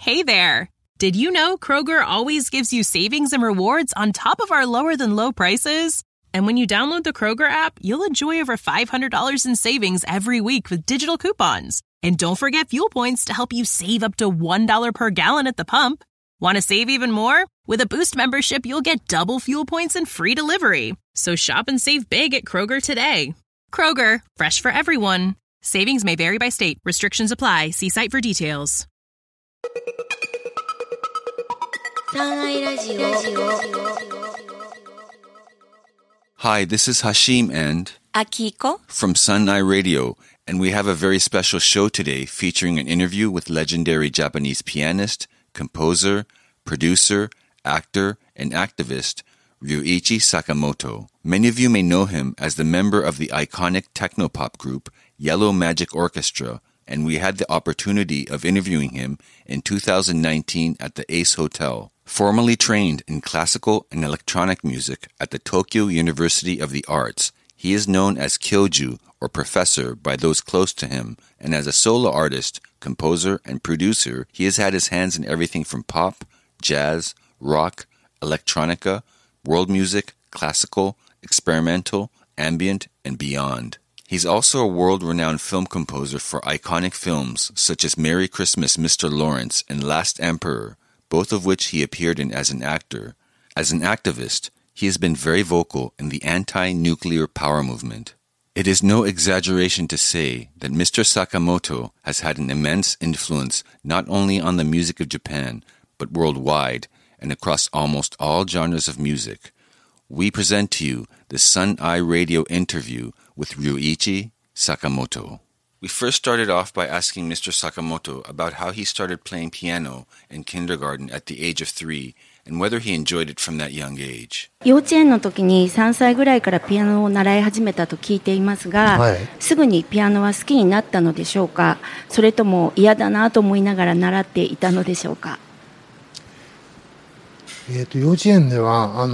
Hey there! Did you know Kroger always gives you savings and rewards on top of our lower-than-low prices? And when you download the Kroger app, you'll enjoy over $500 in savings every week with digital coupons. And don't forget fuel points to help you save up to $1 per gallon at the pump. Want to save even more? With a Boost membership, you'll get double fuel points and free delivery. So shop and save big at Kroger today. Kroger, fresh for everyone. Savings may vary by state. Restrictions apply. See site for details. Hi, this is Hashim and Akiko from Sunai Radio, and we have a very special show today featuring an interview with legendary Japanese pianist, composer, producer, actor, and activist Ryuichi Sakamoto. Many of you may know him as the member of the iconic technopop group Yellow Magic Orchestra, and we had the opportunity of interviewing him in 2019 at the Ace Hotel. Formerly trained in classical and electronic music at the Tokyo University of the Arts, he is known as Kyoju, or Professor, by those close to him, and as a solo artist, composer, and producer, he has had his hands in everything from pop, jazz, rock, electronica, world music, classical, experimental, ambient, and beyond. He's also a world-renowned film composer for iconic films such as Merry Christmas, Mr. Lawrence and Last Emperor, both of which he appeared in as an actor. As an activist, he has been very vocal in the anti-nuclear power movement. It is no exaggeration to say that Mr. Sakamoto has had an immense influence not only on the music of Japan, but worldwide and across almost all genres of music. We present to you the Sunai Radio interview with Ryuichi Sakamoto. We first started off by asking Mr. Sakamoto about how he started playing piano in kindergarten at the age of 3 and whether he enjoyed it from that young age. 幼稚園の時に3歳ぐらいからピアノを習い始めたと聞いていますが、はい、すぐにピアノは好きになったのでしょうか、それとも嫌だなと思いながら習っていたのでしょうか。 幼稚園では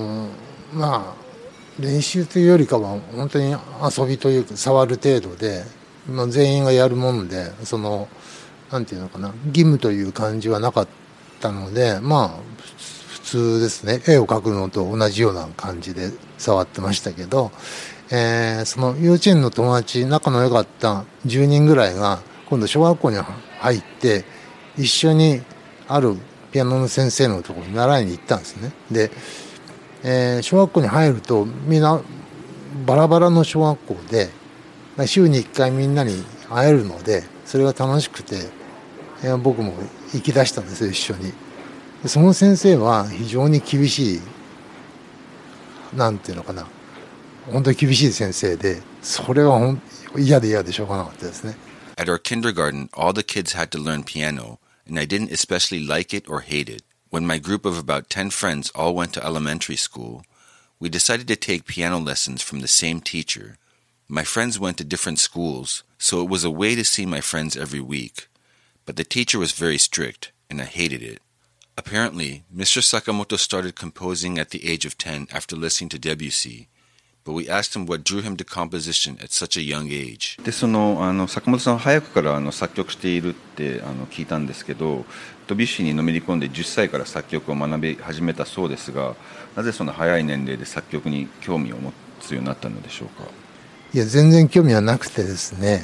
練習というよりかは本当に遊びというか触る程度で、全員がやるものでなんていうのかな、義務という感じはなかったので、普通ですね。絵を描くのと同じような感じで触ってましたけど、その幼稚園の友達、仲の良かった10人ぐらいが今度小学校に入って一緒にあるピアノの先生のところに習いに行ったんですね。で、小学校に入るとみんなバラバラの小学校で週に1回みんなに会えるので、それが楽しくて、僕も行き出したんですよ、一緒に。その先生は非常に厳しい、なんていうのかな、本当に厳しい先生で、それは嫌でしょうがなかったですね。 At our kindergarten, all the kids had to learn piano, and I didn't especially like it or hate it. When my group of about 10 friends all went to elementary school, we decided to take piano lessons from the same teacher. My friends went to different schools, so it was a way to see my friends every week. But the teacher was very strict, and I hated it. Apparently, Mr. Sakamoto started composing at the age of 10 after listening to Debussy, but we asked him what drew him to composition at such a young age. で、坂本さんは早くから作曲しているって聞いたんですけど、ドビュッシーにのめり込んで10歳から作曲を学び始めたそうですが、なぜその早い年齢で作曲に興味を持つようになったのでしょうか。 いや、全然興味はなくてですね、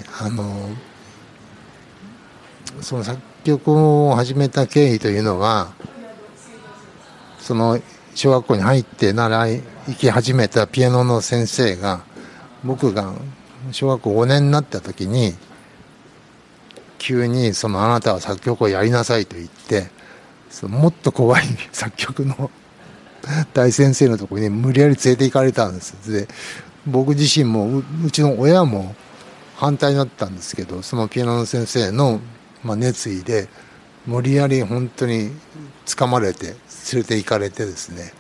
その作曲を始めた経緯というのは、その小学校に入って習い行き始めたピアノの先生が、僕が小学校5年になった時に急にあなたは作曲をやりなさいと言って、もっと怖い作曲の大先生のところに無理やり連れて行かれたんです。で、僕自身もうちの親も反対だったんですけど、そのピアノの先生の熱意で無理やり本当に掴まれて連れて行かれてですね、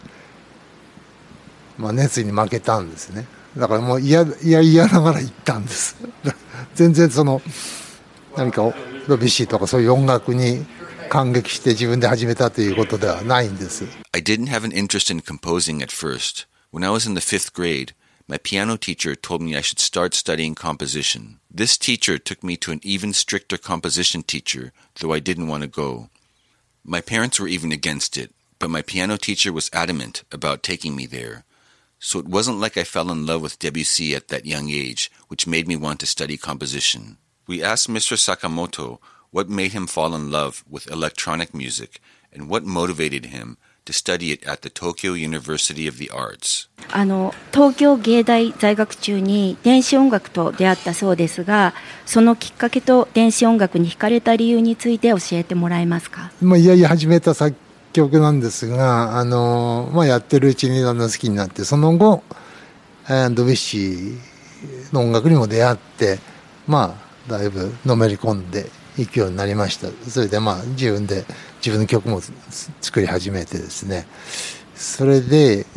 熱意に負けたんですね。だからもう嫌ながら行ったんです。全然何かドビュッシーとかそういう音楽に感激して自分で始めたということではないんです。 I didn't have an interest in composing at first. When I was in the 5th grade, my piano teacher told me I should start studying composition. This teacher took me to an even stricter composition teacher, though I didn't want to go. My parents were even against it, but my piano teacher was adamant about taking me there. So it wasn't like I fell in love with Debussy at that young age, which made me want to study composition. We asked Mr. Sakamoto what made him fall in love with electronic music and what motivated him to study it at the Tokyo University of the Arts. 東京芸大在学中に電子音楽と出会ったそうですが、そのきっかけと電子音楽に惹かれた理由について教えてもらえますか？ いやいや始めた作曲なんですが、やってるうちにだんだん好きになって、その後、ドビュッシーの音楽にも出会って、だいぶのめり込んでいくようになりました。それで自分の曲も作り始めてですね、それで、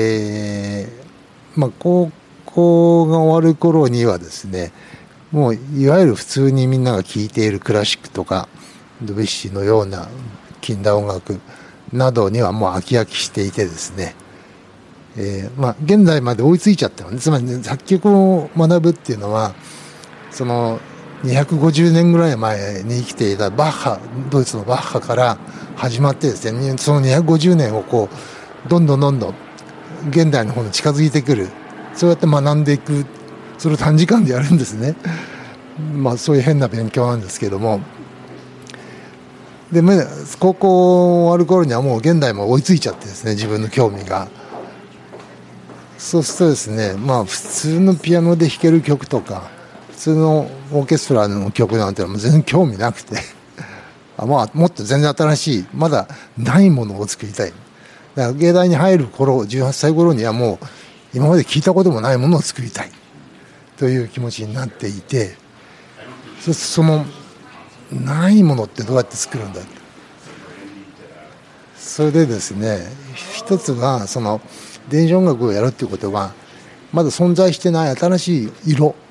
高校が終わる頃にはですね、もういわゆる普通にみんなが聴いているクラシックとかドビュッシーのような近代音楽などにはもう飽きしていてですね、現在まで追いついちゃったので、つまり、作曲を学ぶっていうのはその250年ぐらい前に生きていたドイツのバッハから始まってですね、その250年をどんどん現代の方に近づいてくる、そうやって学んでいく、それを短時間でやるんですね。そういう変な勉強なんですけども、で高校終わる頃にはもう現代も追いついちゃってですね、自分の興味が。そうするとですね、普通のピアノで弾ける曲とか普通のオーケストラの曲なんてのは全然興味なくてもっと全然新しいまだないものを作りたい。だから芸大に入る頃、18歳頃にはもう今まで聞いたこともないものを作りたいという気持ちになっていて、そのないものってどうやって作るんだ。それでですね、一つはその電子音楽をやるっていうことはまだ存在してない新しい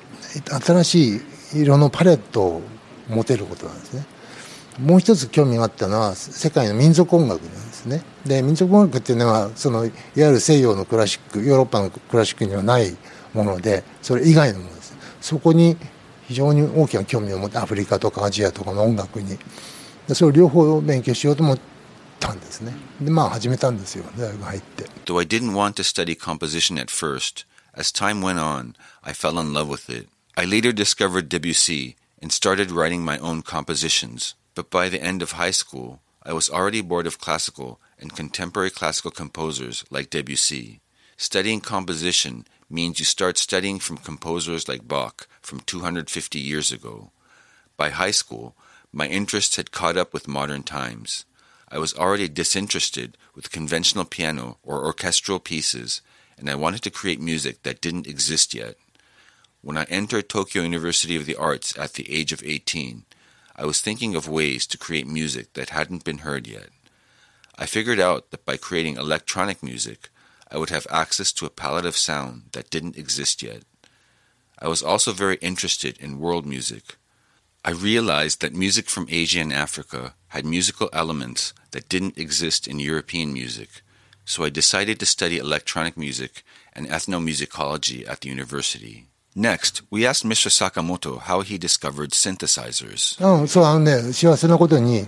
色のパレットを持てることなんですね。もう一つ興味があったのは世界の民族音楽なんですね。で、民族音楽っていうのはそのいわゆる西洋のクラシック、ヨーロッパのクラシックにはないもので、それ以外のものです。そこに非常に大きな興味を持って、アフリカとかアジアとかの音楽に、それを両方勉強しようと思ったんですね。で、始めたんですよ、大学入って。 Though I didn't want to study composition at first, as time went on, I fell in love with it. I later discovered Debussy and started writing my own compositions. But by the end of high school, I was already bored of classical and contemporary classical composers like Debussy. Studying composition means you start studying from composers like Bach from 250 years ago. By high school, my interests had caught up with modern times. I was already disinterested with conventional piano or orchestral pieces, and I wanted to create music that didn't exist yet. When I entered Tokyo University of the Arts at the age of 18, I was thinking of ways to create music that hadn't been heard yet. I figured out that by creating electronic music, I would have access to a palette of sound that didn't exist yet. I was also very interested in world music. I realized that music from Asia and Africa had musical elements that didn't exist in European music, so I decided to study electronic music and ethnomusicology at the university. Next, we asked Mr. Sakamoto how he discovered synthesizers. 幸せなことに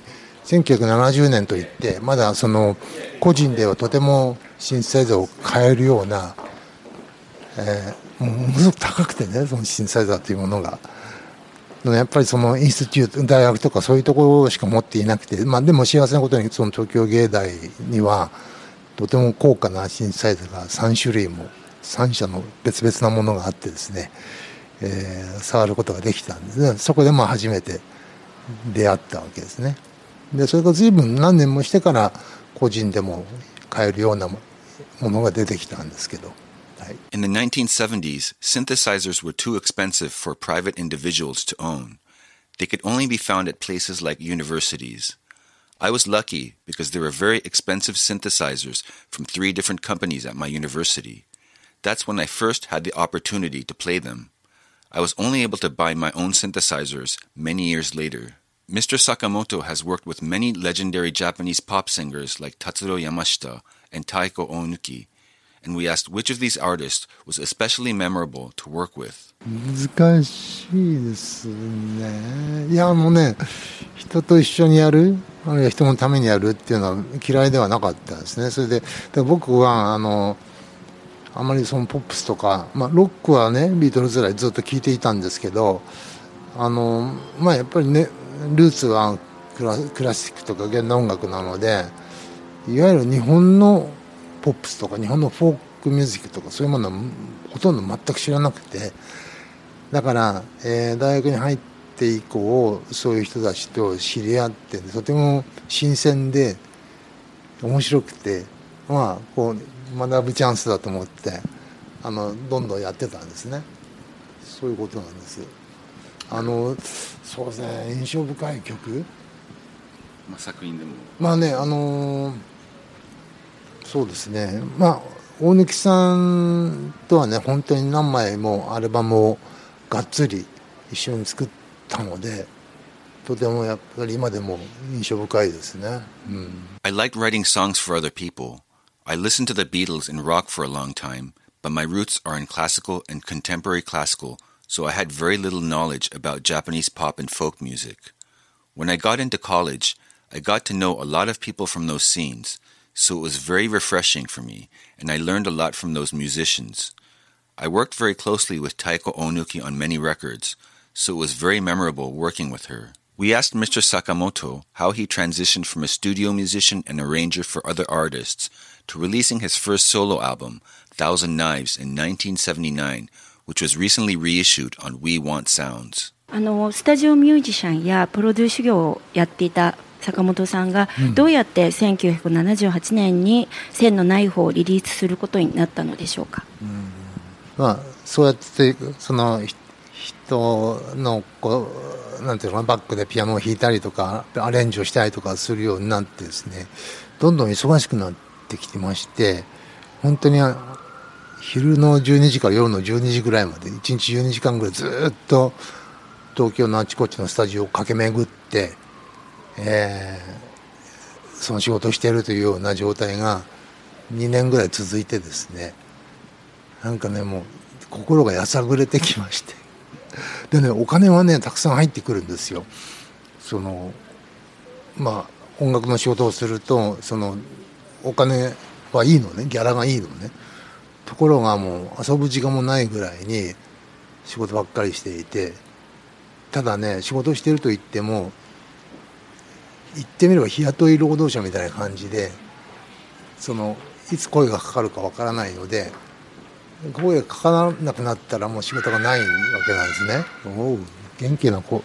1970年といってまだその個人ではとてもシンセサイザーを買えるような、ものすごく高くてね、そのシンセサイザーというものがやっぱりそのインスティテュート、大学とかそういうところしか持っていなくて、でも幸せなことにその東京芸大にはとても高価なシンセサイザーが3種類も3社の別々なものがあってですね、触ることができたんですね。そこで初めて出会ったわけですね。でそれが随分何年もしてから個人でも買えるようなものが出てきたんですけど。 In the 1970s, synthesizers were too expensive for private individuals to own. They could only be found at places like universities. I was lucky because there were very expensive synthesizers from 3 different companies at my university. That's when I first had the opportunity to play them. I was only able to buy my own synthesizers many years later. Mr. Sakamoto has worked with many legendary Japanese pop singers like Tatsuro Yamashita and Taiko Onuki, and we asked which of these artists was especially memorable to work with. 難しいですね。いや、人と一緒にやる、あるいは人のためにやるっていうのは嫌いではなかったですね。それで僕はあまりそのポップスとか、ロックはね、ビートルズ以来ずっと聴いていたんですけど、やっぱりね、ルーツはクラシックとか現代音楽なので、いわゆる日本のポップスとか日本のフォークミュージックとかそういうものはほとんど全く知らなくて、だから、大学に入って以降そういう人たちと知り合って、とても新鮮で面白くて、こう学ぶチャンスだと思ってどんどんやってたんですね。そういうことなんです。そうですね、印象深い曲、 作品でもそうですね、大貫さんとはね、本当に何枚もアルバムをがっつり一緒に作ったので、とてもやっぱり今でも印象深いですね。 I liked writing songs for other people. I listened to the Beatles and rock for a long time, but my roots are in classical and contemporary classical, so I had very little knowledge about Japanese pop and folk music. When I got into college, I got to know a lot of people from those scenes, so it was very refreshing for me, and I learned a lot from those musicians. I worked very closely with Taiko Onuki on many records, so it was very memorable working with her. We asked Mr. Sakamoto how he transitioned from a studio musician and arranger for other artists to releasing his first solo album, Thousand Knives, in 1979, which was recently reissued on We Want Sounds. スタジオミュージシャンやプロデュース業をやっていた坂本さんがどうやって1978年に千のナイフをリリースすることになったのでしょうか。 そうやってその人のなんていうのかな、バックでピアノを弾いたりとかアレンジをしたりとかするようになってですね、どんどん忙しくなってきてまして、本当に昼の12時から夜の12時ぐらいまで1日12時間ぐらいずっと東京のあちこちのスタジオを駆け巡って、その仕事をしているというような状態が2年ぐらい続いてですね、なんかね、もう心がやさぐれてきまして、でね、お金はねたくさん入ってくるんですよ。音楽の仕事をするとお金はいいのね、ギャラがいいのね。ところがもう遊ぶ時間もないぐらいに仕事ばっかりしていて、ただね、仕事をしていると言っても言ってみれば日雇い労働者みたいな感じで、いつ声がかかるかわからないので、声がかからなくなったらもう仕事がないわけなんですね。元気な子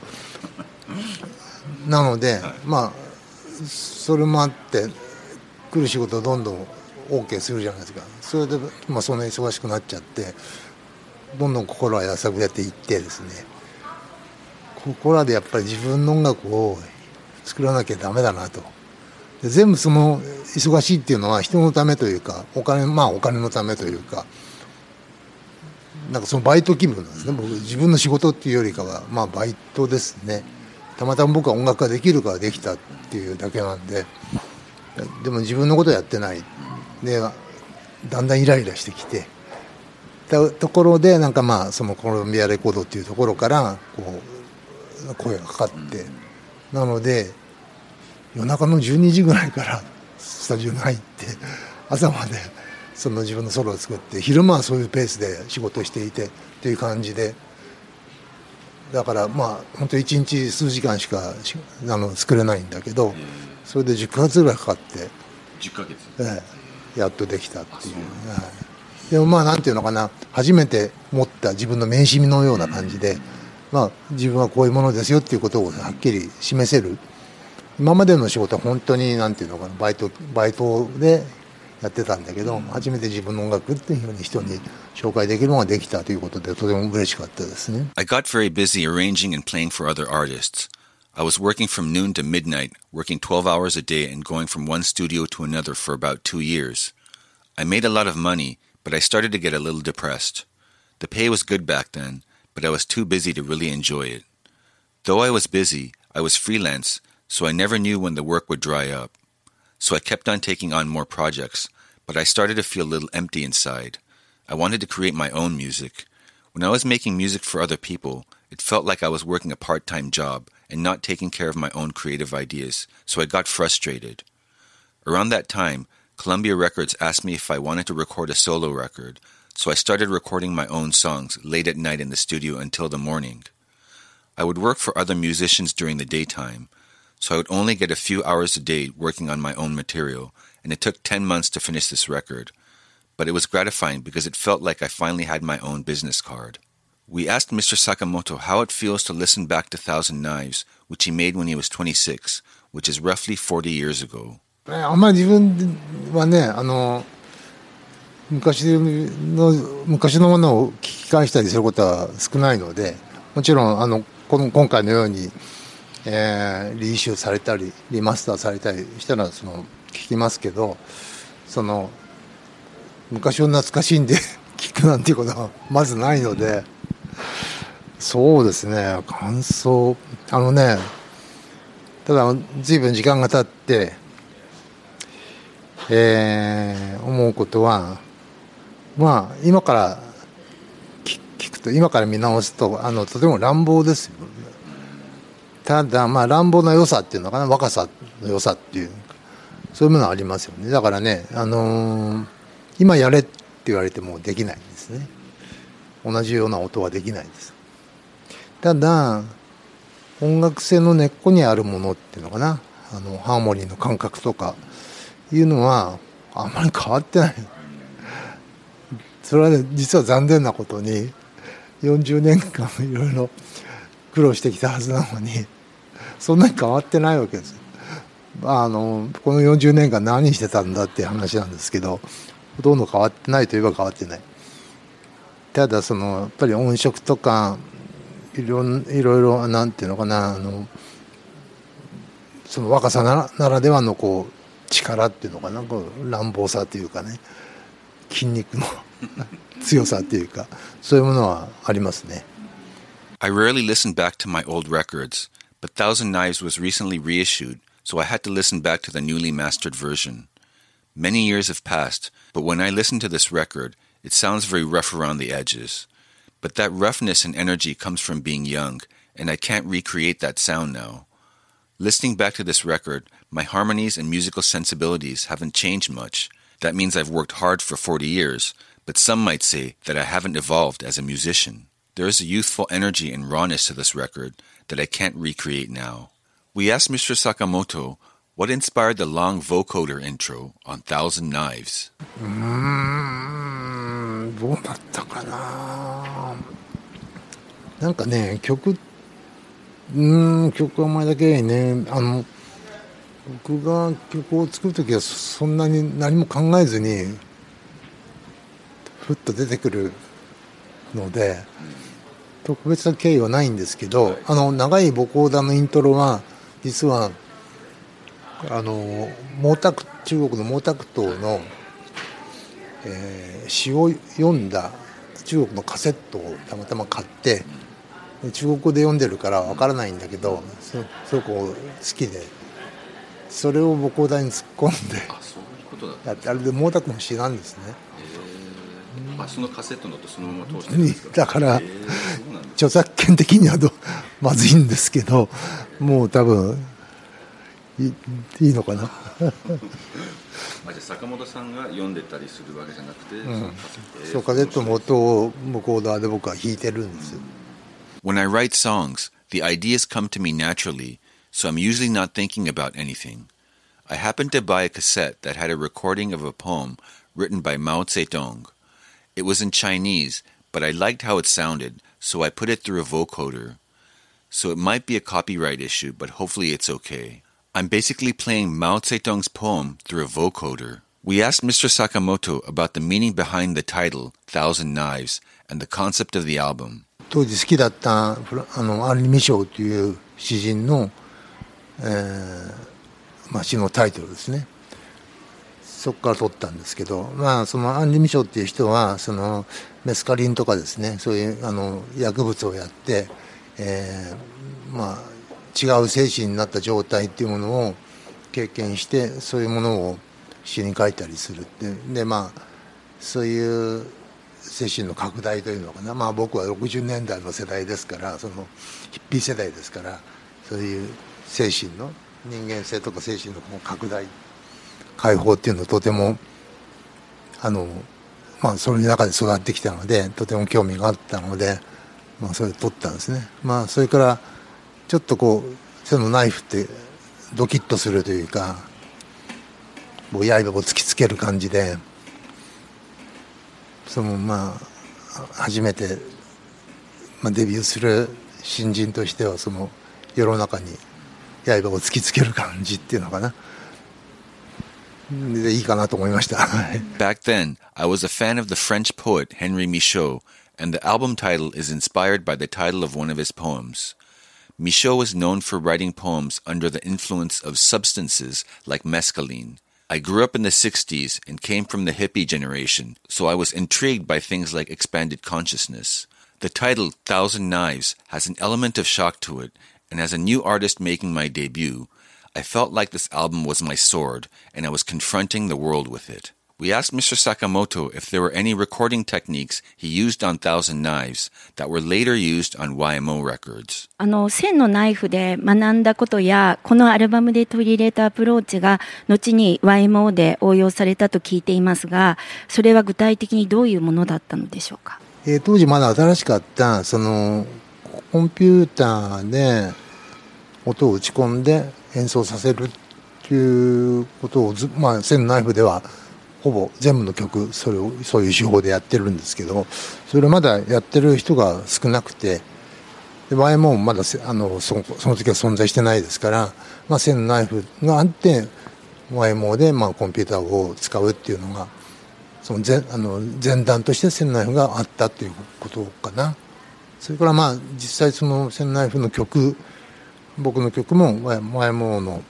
なので、それもあって来る仕事をどんどん OK するじゃないですか。それでそんな忙しくなっちゃって、どんどん心はやさぐれていってですね、ここらでやっぱり自分の音楽を作らなきゃダメだなと。で全部忙しいっていうのは人のためというか、お金のためというか、なんかそのバイト気分なんですね。僕自分の仕事っていうよりかはバイトですね。たまたま僕は音楽ができるからできたっていうだけなんで、でも自分のことやってないで、だんだんイライラしてきてたところで、なんかそのコロンビアレコードっていうところから声がかかって、なので夜中の12時ぐらいからスタジオに入って朝まで自分のソロを作って、昼間はそういうペースで仕事していてっていう感じで、だから本当1日数時間しか作れないんだけど、それで10ヶ月ぐらいかかって 10ヶ月、 やっとできたっていう、でもなんていうのかな、初めて持った自分の名刺のような感じで、自分はこういうものですよっていうことをはっきり示せる。今までの仕事は本当になんていうのかな、バイトでやってたんだけど、初めて自分の音楽っていうふうに人に紹介できるのができたということで、とても嬉しかったですね。 I got very busy arranging and playing for other artists. I was working from noon to midnight, working 12 hours a day and going from one studio to another for about 2 years. I made a lot of money, but I started to get a little depressed. The pay was good back then, but I was too busy to really enjoy it. Though I was busy, I was freelance, so I never knew when the work would dry up. So I kept on taking on more projects, but I started to feel a little empty inside. I wanted to create my own music. When I was making music for other people, it felt like I was working a part-time job and not taking care of my own creative ideas, so I got frustrated. Around that time, Columbia Records asked me if I wanted to record a solo record, so I started recording my own songs late at night in the studio until the morning. I would work for other musicians during the daytime, so I would only get a few hours a day working on my own material, and it took 10 months to finish this record. But it was gratifying because it felt like I finally had my own business card. We asked Mr. Sakamoto how it feels to listen back to Thousand Knives, which he made when he was 26, which is roughly 40 years ago. あんまり自分はね、昔のものを聞き返したりすることは少ないので、もちろん今回のように、リイシューされたりリマスターされたりしたら聞きますけど、昔を懐かしんで聞くなんていうことはまずないので、そうですね、感想ただ随分時間が経って、思うことは、まあ今から聞くと、今から見直すととても乱暴ですよ。ただまあ乱暴な良さっていうのかな、若さの良さっていう、そういうものはありますよね。だからね、今やれって言われてもできないんですね。同じような音はできないです。ただ音楽性の根っこにあるものっていうのかな、ハーモニーの感覚とかいうのはあんまり変わってない。それはね、実は残念なことに40年間いろいろ苦労してきたはずなのに、そんなに変わってないわけです。この40年間何してたんだっていう話なんですけど、ほとんど変わってないといえば変わってない。ただやっぱり音色とかいろいろなんていうのかな、その若さならではの力っていうのかな、乱暴さというかね、筋肉の強さというか、そういうものはありますね。 I rarely listen back to my old records, but Thousand Knives was recently reissued, so I had to listen back to the newly mastered version. Many years have passed, but when I listen to this record, it sounds very rough around the edges. But that roughness and energy comes from being young, and I can't recreate that sound now. Listening back to this record, my harmonies and musical sensibilities haven't changed much. That means I've worked hard for 40 years, but some might say that I haven't evolved as a musician. There is a youthful energy and rawness to this record that I can't recreate now. We asked Mr. Sakamoto what inspired the long vocoder intro on Thousand Knives. どうだったかな。なんかね、曲は前だけね、僕が曲を作るときはそんなに何も考えずにふっと出てくるので、特別な経緯はないんですけど、長いボコーダのイントロは実は中国の毛沢東の、詩を読んだ中国のカセットをたまたま買って、中国語で読んでるからわからないんだけど、すごく好きで、それをボコーダに突っ込んで、あれで毛沢東の詩なんですね。 そのカセットのとそのまま通してるんですか。 だから著作権的にはまずいんですけど、もう多分いいのかな。 じゃあ坂本さんが読んでたりするわけじゃなくて、 そうカセットの音をボコーダーで僕は弾いてるんですよ。 When I write songs, the ideas come to me naturally, so I'm usually not thinking about anything. I happened to buy a cassette that had a recording of a poem written by Mao Zedong. It was in Chinese, but I liked how it sounded, so I put it through a vocoder. So it might be a copyright issue, but hopefully it's okay. I'm basically playing Mao Zedong's poem through a vocoder. We asked Mr. Sakamoto about the meaning behind the title, Thousand Knives, and the concept of the album. 当時好きだったアンリ・ミショーという詩人の、詩のタイトルですね。そこから取ったんですけど、そのアンリ・ミショーっていう人はメスカリンとかですね、そういう薬物をやって、違う精神になった状態っていうものを経験して、そういうものを詩に書いたりするってでまあそういう精神の拡大というのかな、まあ、僕は60年代の世代ですからそのヒッピー世代ですからそういう精神の人間性とか精神の拡大解放っていうのをとてもまあその中で育ってきたのでとても興味があったので、まあ、それを取ったんですね。まあそれからちょっとこうそのナイフってドキッとするというかもう刃を突きつける感じでそのまあ初めて、まあ、デビューする新人としてはその世の中に刃を突きつける感じっていうのかなでいいかなと思いました。 Back then, I was a fan of the French poet Henri Michaud, and the album title is inspired by the title of one of his poems. Michaud was known for writing poems under the influence of substances like mescaline. I grew up in the 60s and came from the hippie generation, so I was intrigued by things like expanded consciousness. The title, Thousand Knives, has an element of shock to it, and as a new artist making my debut, I felt like this album was my sword, and I was confronting the world with it. We asked Mr. Sakamoto if there were any recording techniques he used on Thousand Knives that were later used on YMO records. 千のナイフで学んだことやこのアルバムで取り入れたアプローチが後に YMO で応用されたと聞いていますが、それは具体的にどういうものだったのでしょうか。 当時まだ新しかったそのコンピューターで音を打ち込んで演奏させるっていうことをまあ千のナイフではほぼ全部の曲そういう手法でやってるんですけどそれまだやってる人が少なくてで YMO もまだその時は存在してないですから、まあ、千のナイフがあって YMO でまあコンピューターを使うっていうのがその前段として千のナイフがあったっていうことかな。それからまあ実際その千のナイフの曲僕の曲も YMO の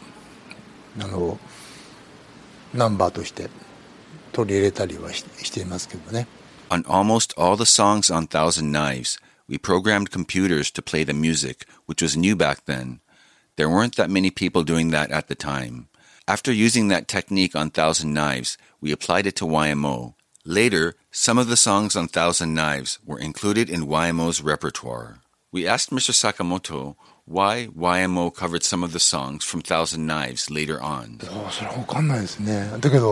ナンバーとして取り入れたりはしていますけどね。 On almost all the songs on Thousand Knives, we programmed computers to play the music, which was new back then. There weren't that many people doing that at the time. After using that technique on Thousand Knives, we applied it to YMO. Later, some of the songs on Thousand Knives were included in YMO's repertoire. We asked Mr. Sakamoto why YMO covered some of the songs from Thousand Knives later on. それは分かんないですね。だけど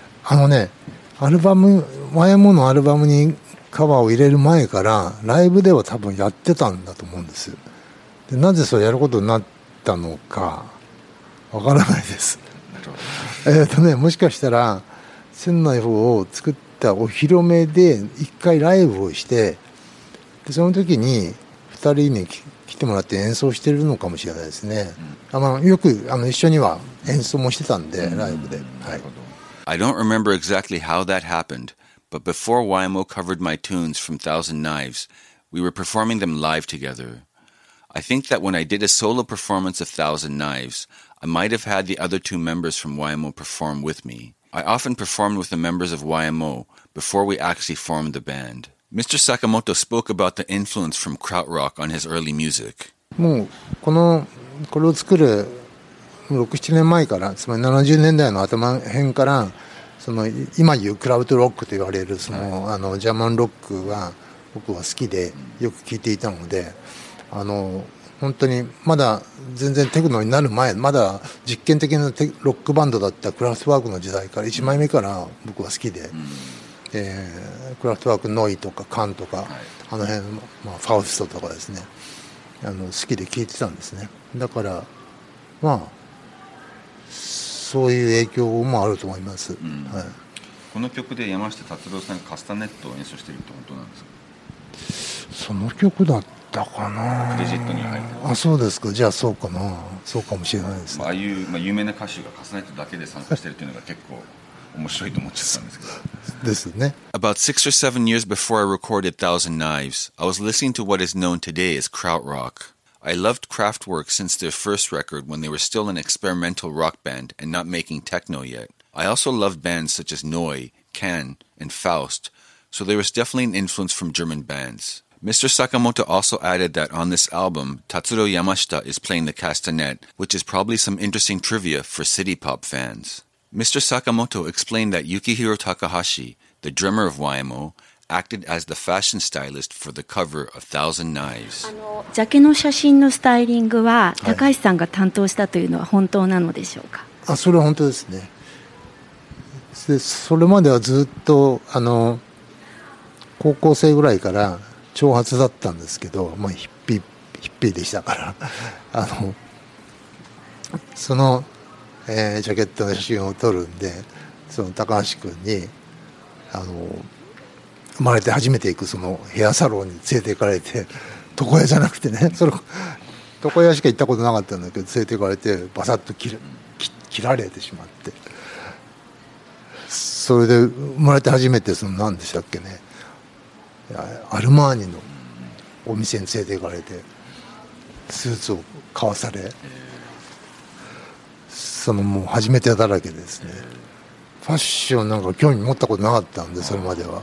YMO のアルバムにカバーを入れる前からライブでは多分やってたんだと思うんです。でなぜそれやることになったのかわからないです。もしかしたら千のナイフを作ったお披露目で一回ライブをしてでその時に2人に来てもらって演奏してるのかもしれないですね。よく一緒には演奏もしてたんでライブで。はい。 I don't remember exactly how that happened, but before YMO covered my tunes from Thousand Knives, we were performing them live together. I think that when I did a solo performance of Thousand Knives, I might have had the other two members from YMO perform with me. I often performed with the members of YMO before we actually formed the band. Mr. Sakamoto spoke about the influence from krautrock on his early music. もうこれを作る6、7年前からつまり70年代の頭辺からその今言うクラウドロックと言われるその、ジャーマンロックは僕は好きでよく聴いていたので本当にまだ全然テクノになる前まだ実験的なロックバンドだったクラフトワークの時代から1枚目から僕は好きで、クラフトワークノイとかカンとか、あの辺、ファウストとかですね好きで聴いてたんですね。だからまあそういう影響もあると思います、はい、 この曲で山下達郎さんがカスタネットを演奏しているって本当なんですか？ その曲だったかな。 クレジットに入ってあ、そうですか。じゃあそうかな。そうかもしれないですね。 ああいう、有名な歌手がカスタネットだけで参加してるっていうのが結構面白いと思っちゃったんですけどですね。 About 6 or 7 years before I recorded Thousand Knives, I was listening to what is known today as krautrock.I loved Kraftwerk since their first record when they were still an experimental rock band and not making techno yet. I also loved bands such as Neu, Can, and Faust, so there was definitely an influence from German bands. Mr. Sakamoto also added that on this album, Tatsuro Yamashita is playing the castanet, which is probably some interesting trivia for city pop fans. Mr. Sakamoto explained that Yukihiro Takahashi, the drummer of YMO, acted as the fashion stylist for the cover of Thousand Knives. ジャケの写真のスタイリングは高橋さんが担当したというのは本当なのでしょうか？ それは本当ですね。でそれまではずっと高校生ぐらいから長髪だったんですけど、ヒッピーでしたからその、ジャケットの写真を撮るんで、その高橋君に生まれて初めて行くそのヘアサロンに連れて行かれて、床屋じゃなくてね、床屋しか行ったことなかったんだけど連れて行かれてバサッと切られてしまって、それで生まれて初めて何でしたっけね、アルマーニのお店に連れて行かれてスーツを買わされ、もう初めてだらけですね。ファッションなんか興味持ったことなかったんで、それまでは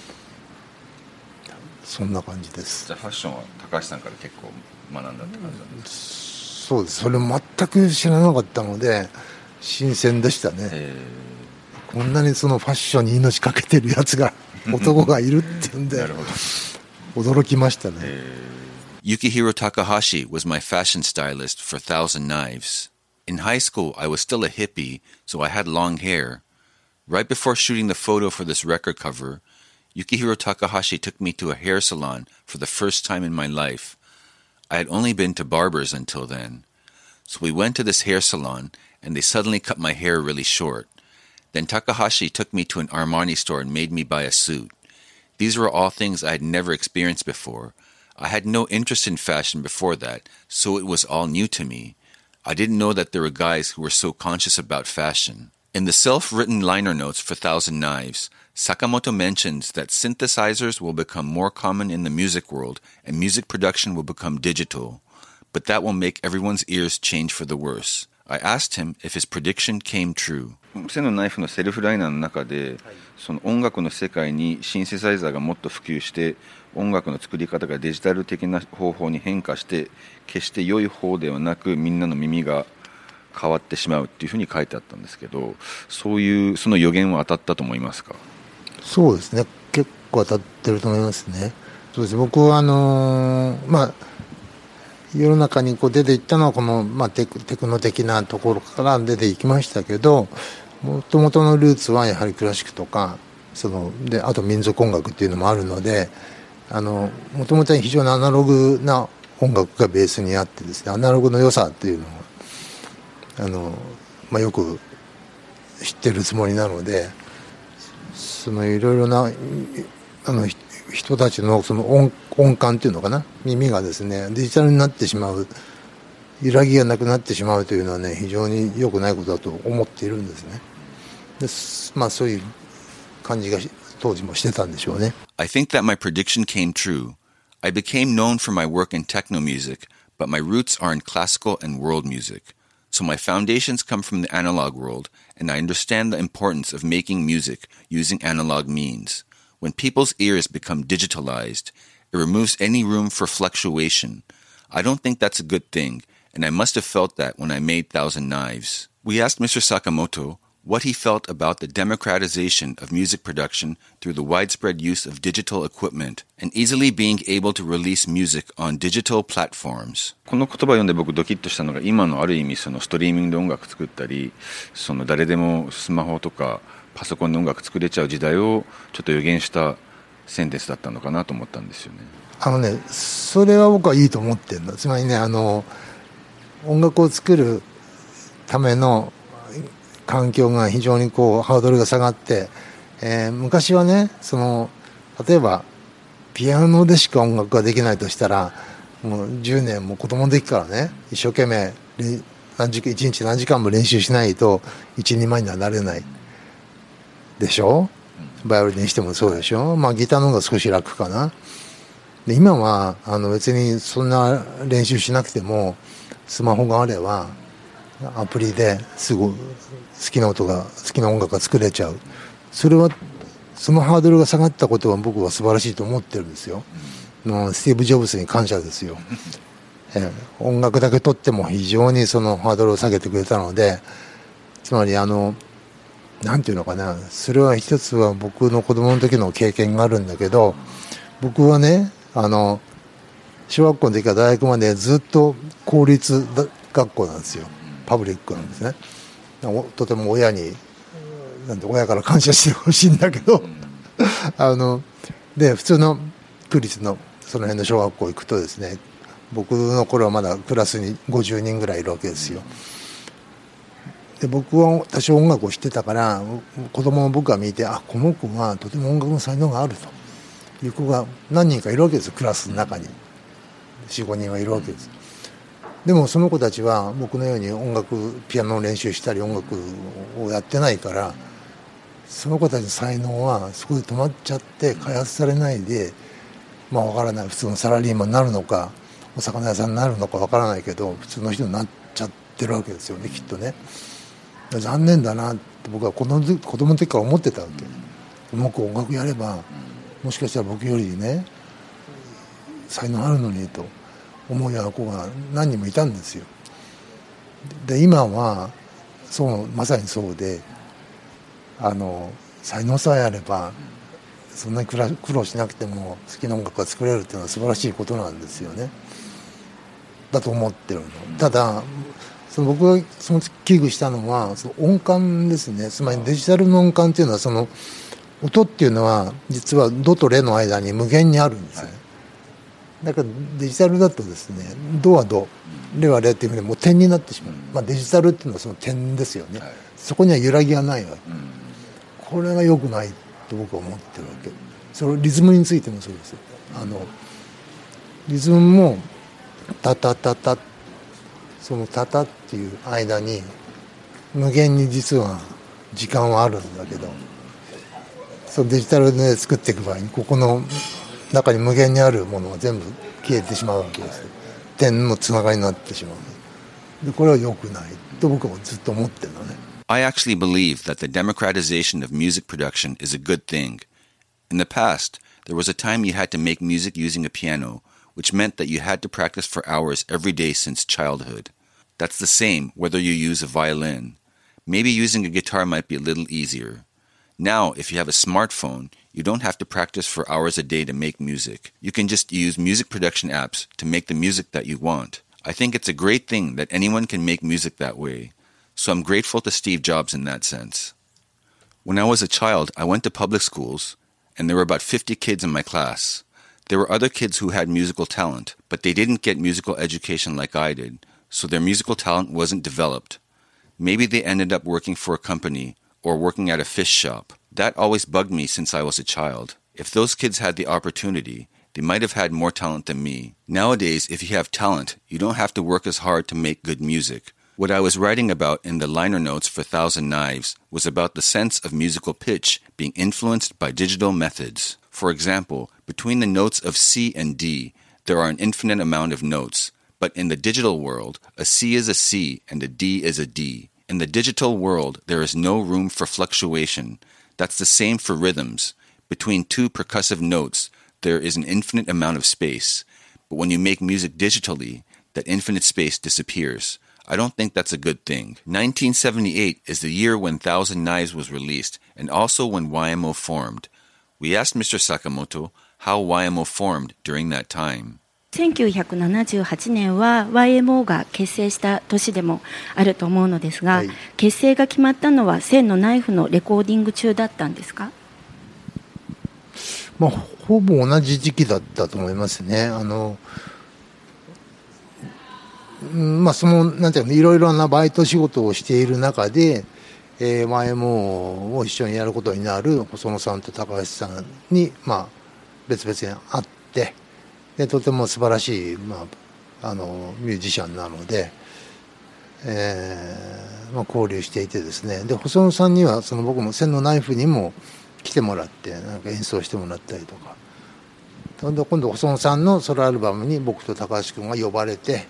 そんな感じです。 じゃあファッションは高橋さんから結構学んだって感じなんですか？ そうです。それ全く知らなかったので新鮮でしたね。こんなにそのファッションに命かけてるやつが男がいるっていうんで驚きましたね。 Yukihiro Takahashi was my fashion stylist for Thousand Knives. In high school, I was still a hippie, so I had long hair. Right before shooting the photo for this record cover, Yukihiro Takahashi took me to a hair salon for the first time in my life. I had only been to barbers until then. So we went to this hair salon, and they suddenly cut my hair really short. Then Takahashi took me to an Armani store and made me buy a suit. These were all things I had never experienced before. I had no interest in fashion before that, so it was all new to me. I didn't know that there were guys who were so conscious about fashion. In the self-written liner notes for Thousand Knives, Sakamoto mentions that synthesizers will become more common in the music world and music production will become digital, but that will make everyone's ears change for the worse. I asked him if his prediction came true. セのナイフのセルフライナーの中で、その音楽の世界にシンセサイザーがもっと普及して音楽の作り方がデジタル的な方法に変化して決して良い方ではなくみんなの耳が変わってしまうっていうふうに書いてあったんですけど、そういうその予言は当たったと思いますか？ そうですね、結構当たってると思いますね。そうです。僕は世の中に出ていったのはこの、テクノ的なところから出ていきましたけど、もともとのルーツはやはりクラシックとかであと民族音楽っていうのもあるので、もともとは非常にアナログな音楽がベースにあってですね、アナログの良さっていうのをよく知ってるつもりなので、いろいろな人たちのその音感っていうのかな、耳がですねデジタルになってしまう、揺らぎがなくなってしまうというのはね、非常に良くないことだと思っているんですね。でそういう感じが当時もしてたんでしょうね。 I think that my prediction came true. I became known for my work in techno music, but my roots are in classical and world music. So my foundations come from the analog world, and I understand the importance of making music using analog means. When people's ears become digitalized, it removes any room for fluctuation. I don't think that's a good thing, and I must have felt that when I made Thousand Knives. We asked Mr. Sakamoto what he felt about the democratization of music production through the widespread use of digital equipment and easily being able to release music on digital platforms. この言葉を読んで僕ドキッとしたのが、今のある意味そのストリーミングで音楽作ったり、その誰でもスマホとかパソコンで音楽作れちゃう時代をちょっと予言したセンテンスだったのかなと思ったんですよね。 それは僕はいいと思ってるの。つまりね、音楽を作るための環境が非常にハードルが下がって、昔はね、例えばピアノでしか音楽ができないとしたら、もう10年も子供の時からね、一生懸命1日何時間も練習しないと一人前にはなれないでしょ。バイオリンにしてもそうでしょ。ギターの方が少し楽かな。で今は別にそんな練習しなくてもスマホがあればアプリですぐ好きな音が好きな音楽が作れちゃう。そのハードルが下がったことは僕は素晴らしいと思ってるんですよ。スティーブ・ジョブズに感謝ですよ。音楽だけとっても非常にそのハードルを下げてくれたので、つまりなんていうのかな、それは一つは僕の子供の時の経験があるんだけど、僕はね、小学校の時から大学までずっと公立学校なんですよ。パブリックなんですね。とても親に親から感謝してほしいんだけどで普通の区立のその辺の小学校行くとですね、僕の頃はまだクラスに50人ぐらいいるわけですよ。で僕は多少音楽を知ってたから、子供の僕が見て、この子はとても音楽の才能があるという子が何人かいるわけですよ。クラスの中に 4,5 人はいるわけです。でもその子たちは僕のようにピアノの練習したり音楽をやってないから、その子たちの才能はそこで止まっちゃって開発されないで、わからない、普通のサラリーマンになるのかお魚屋さんになるのかわからないけど、普通の人になっちゃってるわけですよね、きっとね。残念だなって僕は子供の時から思ってたわけ。この子音楽やればもしかしたら僕よりね才能あるのにと思うような子が何人もいたんですよ。で今はまさにそうで、才能さえあればそんなに苦労しなくても好きな音楽が作れるっていうのは素晴らしいことなんですよね。だと思ってるの。ただ僕がその危惧したのはその音感ですね。つまりデジタルの音感っていうのは、その音っていうのは実はドとレの間に無限にあるんですね。だからデジタルだとですね、ドはド、レはレっていうふうにもう点になってしまう。デジタルっていうのはその点ですよね。そこには揺らぎがないわけ。これが良くないと僕は思ってるわけ。それリズムについてもそうですよ。リズムもタタタタ、そのタタっていう間に無限に実は時間はあるんだけど、そのデジタルで作っていく場合にここの中に無限にあるものが全部消えてしまうわけです。点のつながりになってしまう。でこれは良くないと僕はずっと思ってるのね。 I actually believe that the democratization of music production is a good thing. In the past, there was a time you had to make music using a piano, which meant that you had to practice for hours every day since childhood. That's the same whether you use a violin. Maybe using a guitar might be a little easier. Now, if you have a smartphone, you don't have to practice for hours a day to make music. You can just use music production apps to make the music that you want. I think it's a great thing that anyone can make music that way. So I'm grateful to Steve Jobs in that sense. When I was a child, I went to public schools, and there were about 50 kids in my class. There were other kids who had musical talent, but they didn't get musical education like I did, so their musical talent wasn't developed. Maybe they ended up working for a company or working at a fish shop. That always bugged me since I was a child. If those kids had the opportunity, they might have had more talent than me. Nowadays, if you have talent, you don't have to work as hard to make good music. What I was writing about in the liner notes for Thousand Knives was about the sense of musical pitch being influenced by digital methods. For example, between the notes of C and D, there are an infinite amount of notes. But in the digital world, a C is a C and a D is a D. In the digital world, there is no room for fluctuation. That's the same for rhythms. Between two percussive notes, there is an infinite amount of space. But when you make music digitally, that infinite space disappears. I don't think that's a good thing. 1978 is the year when Thousand Knives was released, and also when YMO formed. We asked Mr. Sakamoto how YMO formed during that time. 1978年は YMO が結成した年でもあると思うのですが、結成が決まったのは千のナイフのレコーディング中だったんですか？ ほぼ同じ時期だったと思いますね。そのなんていうの、いろいろなバイト仕事をしている中で、YMO を一緒にやることになる細野さんと高橋さんに、別々に会って、でとても素晴らしい、ミュージシャンなので、交流していてですね。で細野さんには僕も千のナイフにも来てもらってなんか演奏してもらったりとか、今度細野さんのソロアルバムに僕と高橋君が呼ばれて、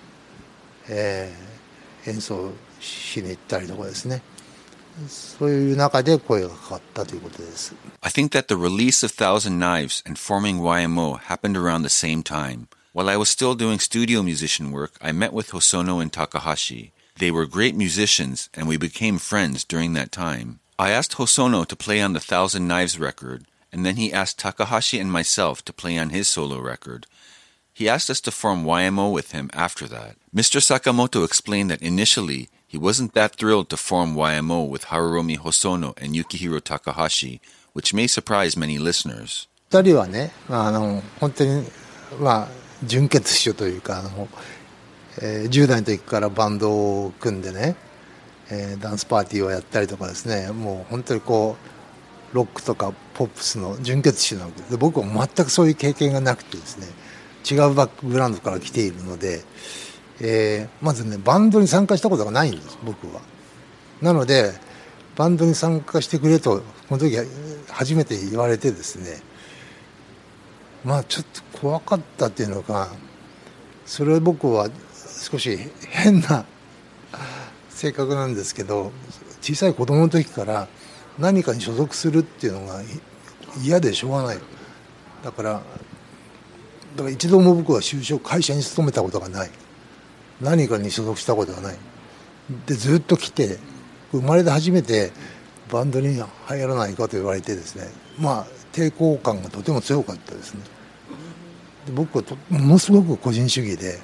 演奏しに行ったりとかですね。そういう中で声がかかったということです。 I think that the release of Thousand Knives and forming YMO happened around the same time. While I was still doing studio musician work, I met with Hosono and Takahashi. They were great musicians, and we became friends during that time. I asked Hosono to play on the Thousand Knives record, and then he asked Takahashi and myself to play on his solo record. He asked us to form YMO with him after that. Mr. Sakamoto explained that initially he wasn't that thrilled to form YMO with Haruomi Hosono and Yukihiro Takahashi, which may surprise many listeners. 2人はね、本当に、純血種というか10代の時からバンドを組んでね、ダンスパーティーをやったりとかですね、もう本当にこうロックとかポップスの純血種なわけで、僕は全くそういう経験がなくてですね、違うバックグラウンドから来ているので、まずねバンドに参加したことがないんです僕は。なのでバンドに参加してくれとこの時初めて言われてですね、ちょっと怖かったっていうのか、それは僕は少し変な性格なんですけど、小さい子供の時から何かに所属するっていうのが嫌でしょうがない。だから一度も僕は会社に勤めたことがない、何かに所属したことがないで、ずっと来て生まれて初めてバンドに入らないかと言われてですね、抵抗感がとても強かったですね。で僕はものすごく個人主義で、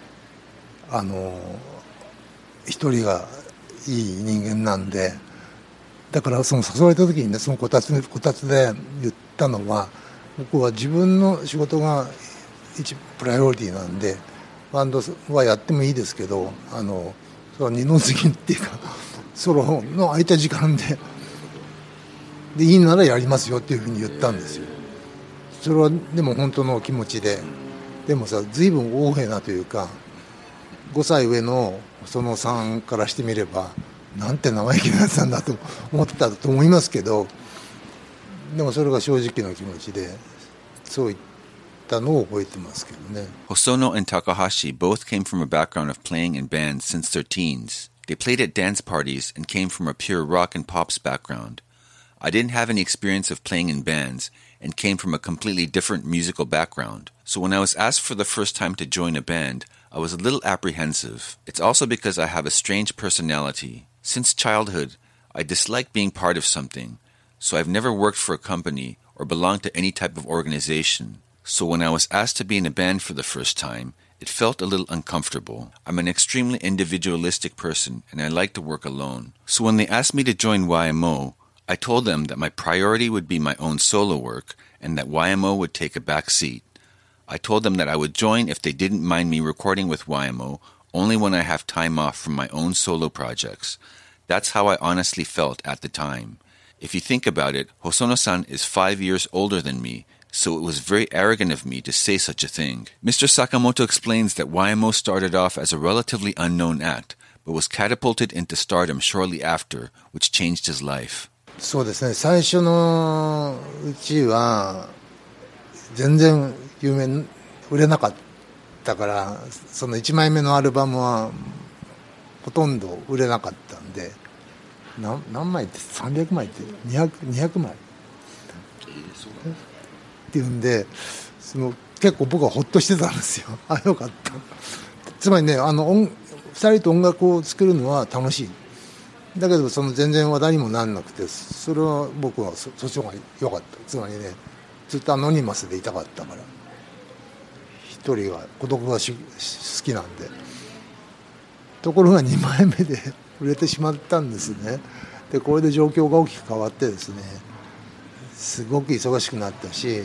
一人がいい人間なんで、だからその誘われた時にね、そのこたつで言ったのは、僕は自分の仕事が一プライオリティなんで、バンドはやってもいいですけど、それは二の次っていうかソロの空いた時間でいいならやりますよっていうふうに言ったんですよ。それはでも本当の気持ちで、でもさ、随分横柄なというか、5歳上のそのさんからしてみればなんて生意気なやつなんだと思ってたと思いますけど、でもそれが正直な気持ちでそう言ったのを覚えてますけどね。 Hosono and Takahashi both came from a background of playing in bands since their teens. They played at dance parties and came from a pure rock and pops background. I didn't have any experience of playing in bands and came from a completely different musical background. So when I was asked for the first time to join a band, I was a little apprehensive. It's also because I have a strange personality. Since childhood, I dislike being part of something, so I've never worked for a company or belonged to any type of organization. So when I was asked to be in a band for the first time, it felt a little uncomfortable. I'm an extremely individualistic person and I like to work alone. So when they asked me to join YMO, I told them that my priority would be my own solo work and that YMO would take a back seat. I told them that I would join if they didn't mind me recording with YMO only when I have time off from my own solo projects. That's how I honestly felt at the time. If you think about it, Hosono-san is 5 years older than me, so it was very arrogant of me to say such a thing. Mr. Sakamoto explains that YMO started off as a relatively unknown act, but was catapulted into stardom shortly after, which changed his life. そうですね、最初のうちは全然売れなかったから、その1枚目のアルバムはほとんど売れなかったんで、何枚って300枚って200枚っていうんで、結構僕はホッとしてたんですよ。よかった。つまりね、2人と音楽を作るのは楽しい。だけど全然話題にもなんなくて、それは僕はそっちの方が良かった。つまりね、ずっとアノニマスでいたかったから、一人が孤独が好きなんで。ところが2枚目で売れてしまったんですね。でこれで状況が大きく変わってですね、すごく忙しくなったし、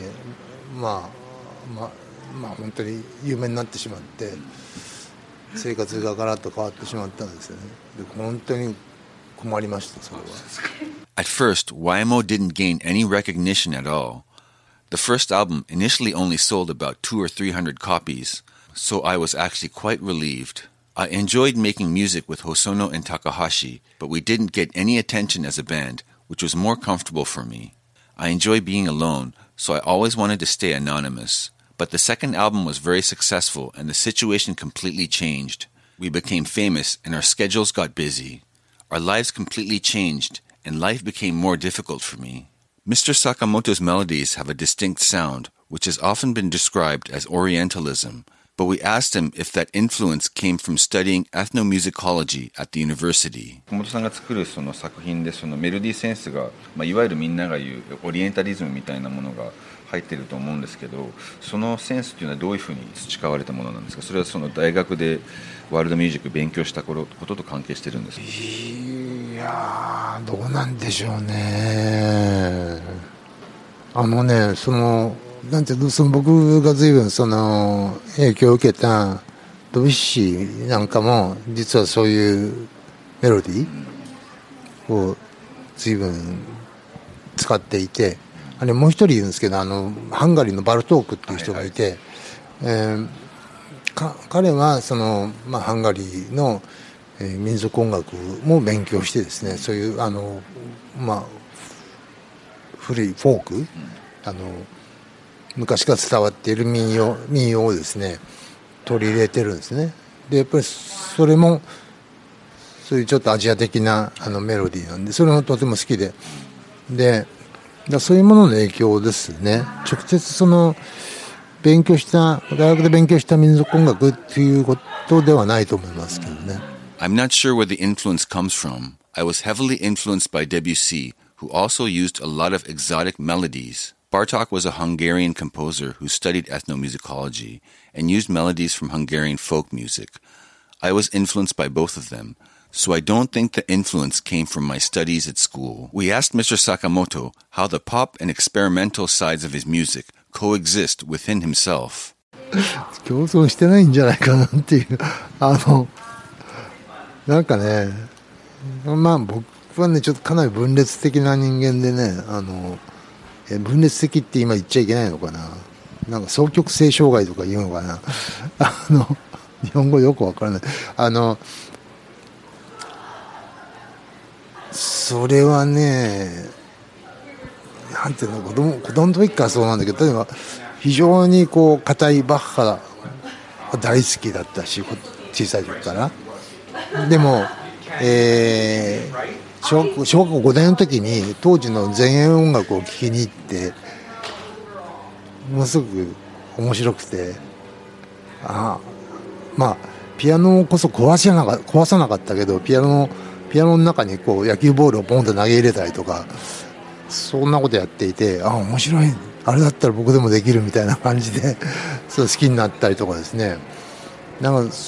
本当に有名になってしまって、生活がガラッと変わってしまったんですよね。で本当に困りました、それは。 At first, YMO didn't gain any recognition at all. The first album initially only sold about 200 or 300 copies, so I was actually quite relieved. I enjoyed making music with Hosono and Takahashi, but we didn't get any attention as a band, which was more comfortable for me. I enjoy being alone, so I always wanted to stay anonymous. But the second album was very successful and the situation completely changed. We became famous and our schedules got busy. Our lives completely changed and life became more difficult for me. Mr. Sakamoto's melodies have a distinct sound, which has often been described as Orientalism, but we asked him if that influence came from studying ethnomusicology at the university. 小本さんが作るその作品でそのメロディーセンスが、いわゆるみんなが言うオリエンタリズムみたいなものが入ってると思うんですけど、そのセンスっていうのはどういうふうに培われたものなんですか？それはその大学でワールドミュージック勉強したことと関係してるんですか？ いやー、どうなんでしょうね。なんていうの、僕が随分影響を受けたドビュッシーなんかも実はそういうメロディーを随分使っていて、もう一人いるんですけど、ハンガリーのバルトークっていう人がいて、彼はハンガリーの、民族音楽も勉強してですね、そういう古いフォーク、昔から伝わっている民謡をですね取り入れてるんですね。でやっぱりそれもそういうちょっとアジア的なメロディーなんで、それもとても好きで、そういうものの影響ですね。直接大学で勉強した民族音楽っていうことではないと思いますけどね。 I'm not sure where the influence comes from. I was heavily influenced by Debussy, who also used a lot of exotic melodies. Bartók was a Hungarian composer who studied ethnomusicology and used melodies from Hungarian folk music. I was influenced by both of them, so I don't think the influence came from my studies at school. We asked Mr. Sakamoto how the pop and experimental sides of his music coexist within himself. 共存してないんじゃないかなっていうなんかね、僕はねちょっとかなり分裂的な人間でね、分裂的って今言っちゃいけないのかな、なんか双極性障害とか言うのかな日本語よくわからない。それはね、なんていうの、子供の時からそうなんだけど、例えば非常に硬いバッハが大好きだったし、小さい時から。でも、小学校5年の時に当時の前衛音楽を聴きに行って、ものすごく面白くて、ピアノこそ壊さなかったけど、ピアノの中に野球ボールをポンと投げ入れたりとか、そんなことやっていて、面白い、あれだったら僕でもできるみたいな感じでそう好きになったりとかですね。なんか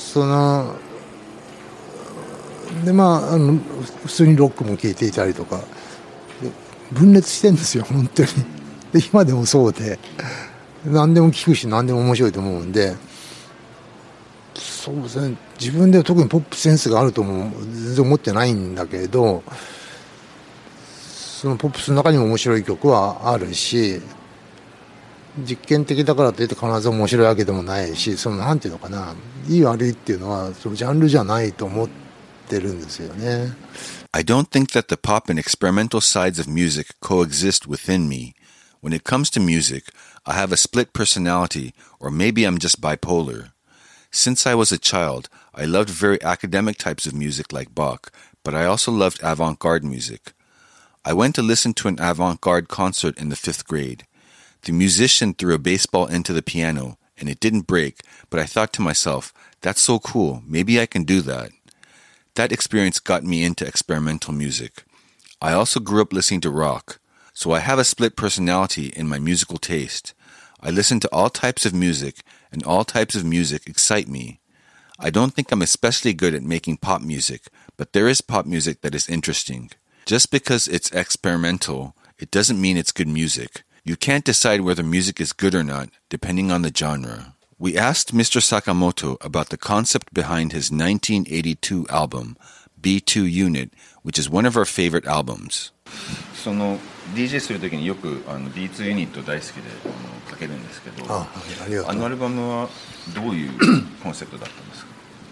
で普通にロックも聴いていたりとか、分裂してるんですよ本当に。で今でもそうで、何でも聴くし何でも面白いと思うんで、そうですね、自分では特にポップセンスがあるとも全然思ってないんだけど、そのポップスの中にも面白い曲はあるし、実験的だからといって必ず面白いわけでもないし、なんていうのかな、いい悪いっていうのはそのジャンルじゃないと思ってるんですよね。 I don't think that the pop and experimental sides of music coexist within me. When it comes to music, I have a split personality, or maybe I'm just bipolar. Since I was a child, I loved very academic types of music like Bach, but I also loved avant-garde music. I went to listen to an avant-garde concert in the 5th grade. The musician threw a baseball into the piano, and it didn't break, but I thought to myself, that's so cool, maybe I can do that. That experience got me into experimental music. I also grew up listening to rock, so I have a split personality in my musical taste. I listen to all types of music, and all types of music excite me. I don't think I'm especially good at making pop music, but there is pop music that is interesting. Just because it's experimental, it doesn't mean it's good music. You can't decide whether music is good or not, depending on the genre. We asked Mr. Sakamoto about the concept behind his 1982 album, B2 Unit, which is one of our favorite albums. DJ するときによくB2 ユニット大好きでかけるんですけど、あのアルバムはどういうコンセプトだったんですか？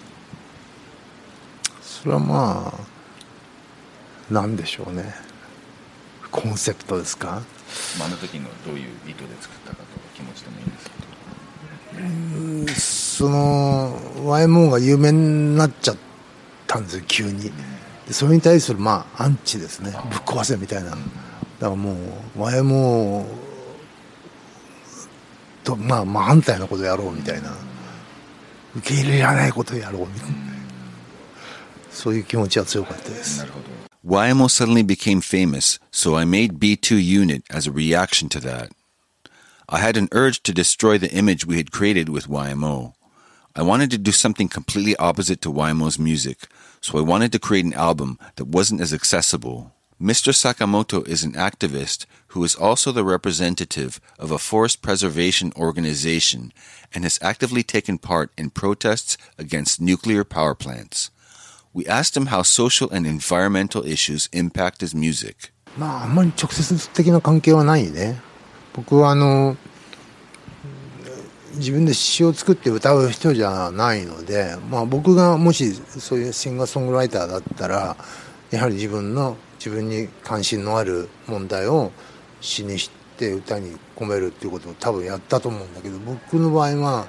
それはなんでしょうね、コンセプトですか？ あの時のどういう意図で作ったかと気持ちでもいいんですけど。 YMO が有名になっちゃったんですよ急に。でそれに対するアンチですね、ぶっ壊せみたいな。だからもう YMO と反対のことやろうみたいな受け入れられないことをやろうみたいな、そういう気持ちは強かったです。 なるほど。 YMO suddenly became famous, so I made B2 Unit as a reaction to that. I had an urge to destroy the image we had created with YMO. I wanted to do something completely opposite to YMO's music, so I wanted to create an album that wasn't as accessible. Mr. Sakamoto is an activist who is also the representative of a forest preservation organization and has actively taken part in protests against nuclear power plants. We asked him how social and environmental issues impact his music. まああんまり直接的な関係はないね。僕は自分で詩を作って歌う人じゃないので、まあ僕がもしそういうシンガーソングライターだったら、やはり自分に関心のある問題を詩にして歌に込めるっていうことを多分やったと思うんだけど、僕の場合は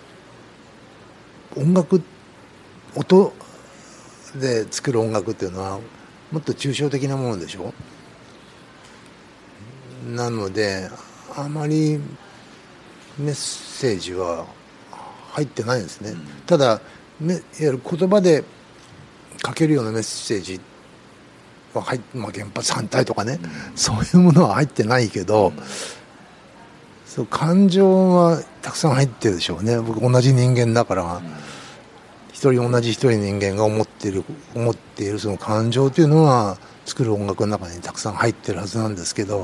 音で作る音楽っていうのはもっと抽象的なものでしょ。なのであまりメッセージは入ってないですね。ただいわゆる言葉で書けるようなメッセージは原発反対とかね、そういうものは入ってないけど、そう感情はたくさん入ってるでしょうね。僕同じ人間だから、同じ一人人間が思っているその感情というのは作る音楽の中にたくさん入ってるはずなんですけど、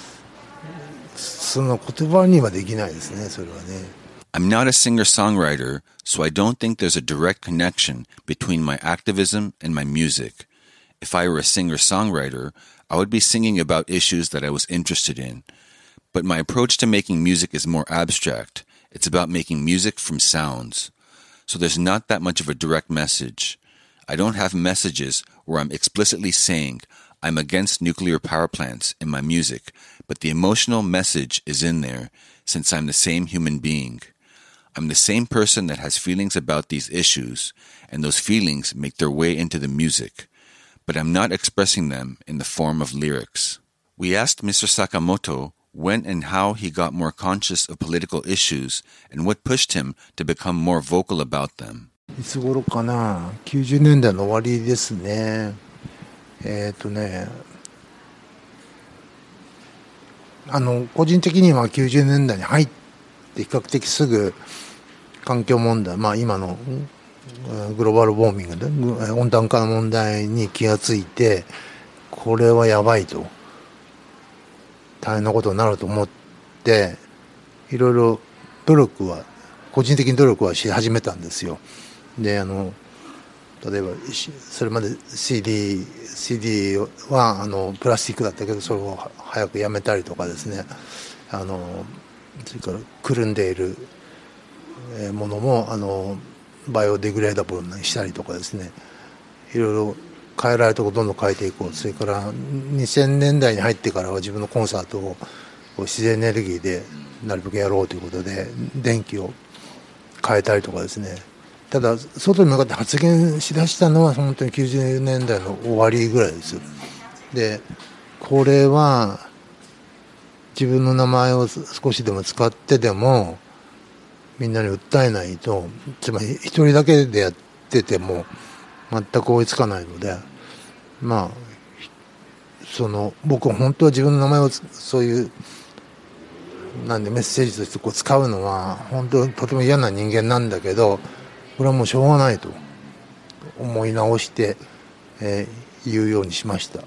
その言葉にはできないですね、それはね。 I'm not a singer-songwriter, so I don't think there's a direct connection between my activism and my music. If I were a singer-songwriter, I would be singing about issues that I was interested in. But my approach to making music is more abstract. It's about making music from sounds. So there's not that much of a direct message. I don't have messages where I'm explicitly saying I'm against nuclear power plants in my music, but the emotional message is in there since I'm the same human being. I'm the same person that has feelings about these issues, and those feelings make their way into the music, but I'm not expressing them in the form of lyrics. We asked Mr. Sakamoto when and how he got more conscious of political issues and what pushed him to become more vocal about them. いつ頃かな、90年代の終わりですね。個人的には90年代に入って比較的すぐ環境問題、まあ今のグローバルウォーミングで温暖化の問題に気がついて、これはやばいと、大変なことになると思って、いろいろ個人的に努力はし始めたんですよ。で例えばそれまで CD はプラスチックだったけど、それを早くやめたりとかですね、それからくるんでいるものもバイオデグレーダブルにしたりとかですね、いろいろ変えられるところどんどん変えていこう。それから2000年代に入ってからは自分のコンサートを自然エネルギーでなるべくやろうということで電気を変えたりとかですね。ただ外に向かって発言しだしたのは本当に90年代の終わりぐらいです。でこれは自分の名前を少しでも使ってでもみんなに訴えないと、つまり一人だけでやってても全く追いつかないので、まあ僕は本当は自分の名前をそういうメッセージとして使うのは本当にとても嫌な人間なんだけど、これはもうしょうがないと思い直して、言うようにしました。だ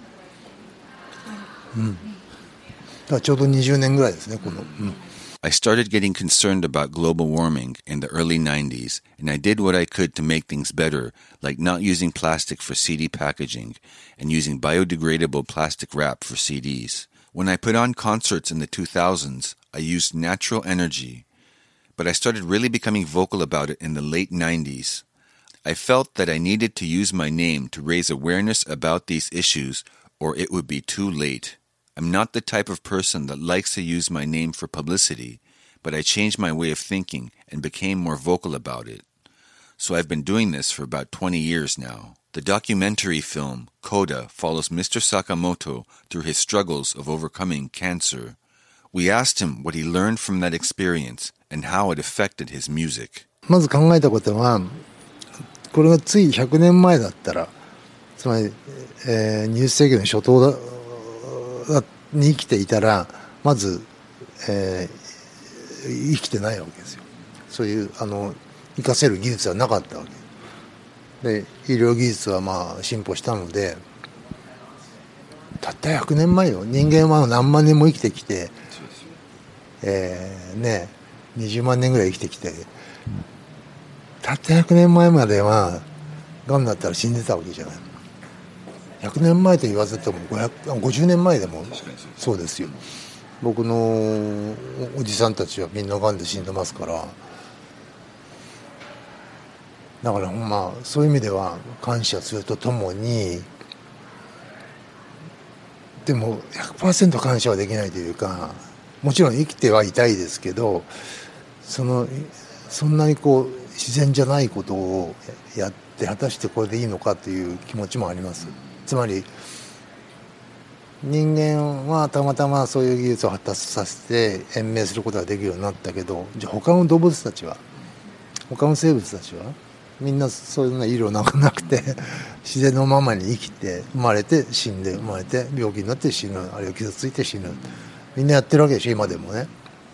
からちょうど20年ぐらいですね、 I started getting concerned about global warming in the early 90s, and I did what I could to make things better, like not using plastic for CD packaging and using biodegradable plastic wrap for CDs. When I put on concerts in the 2000s, I used natural energy, but I started really becoming vocal about it in the late 90s. I felt that I needed to use my name to raise awareness about these issues, or it would be too late. I'm not the type of person that likes to use my name for publicity, but I changed my way of thinking and became more vocal about it. So I've been doing this for about 20 years now. The documentary film, Coda, follows Mr. Sakamoto through his struggles of overcoming cancer. We asked him what he learned from that experience and how it affected his music. まず考えたことは、これがつい100年前だったら、つまり、20世紀の初頭に生きていたら、まず、生きてないわけですよ。そういう活かせる技術はなかったわけで、医療技術はまあ進歩したので、たった100年前よ。人間は何万年も生きてきて、20万年ぐらい生きてきて、たった100年前まではがんだったら死んでたわけじゃない。100年前と言わずとも50年前でもそうですよ。僕のおじさんたちはみんながんで死んでますから、だからまあそういう意味では感謝するとともに、でも 100% 感謝はできないというか、もちろん生きてはいたいですけど、そんなにこう自然じゃないことをやって果たしてこれでいいのかという気持ちもあります。つまり人間はたまたまそういう技術を発達させて延命することができるようになったけど、じゃあ他の動物たちは、他の生物たちはみんなそういうような医療なんかなくて自然のままに生きて、生まれて死んで、生まれて病気になって死ぬ、あるいは傷ついて死ぬ、みんなやってるわけでしょ。今でもね、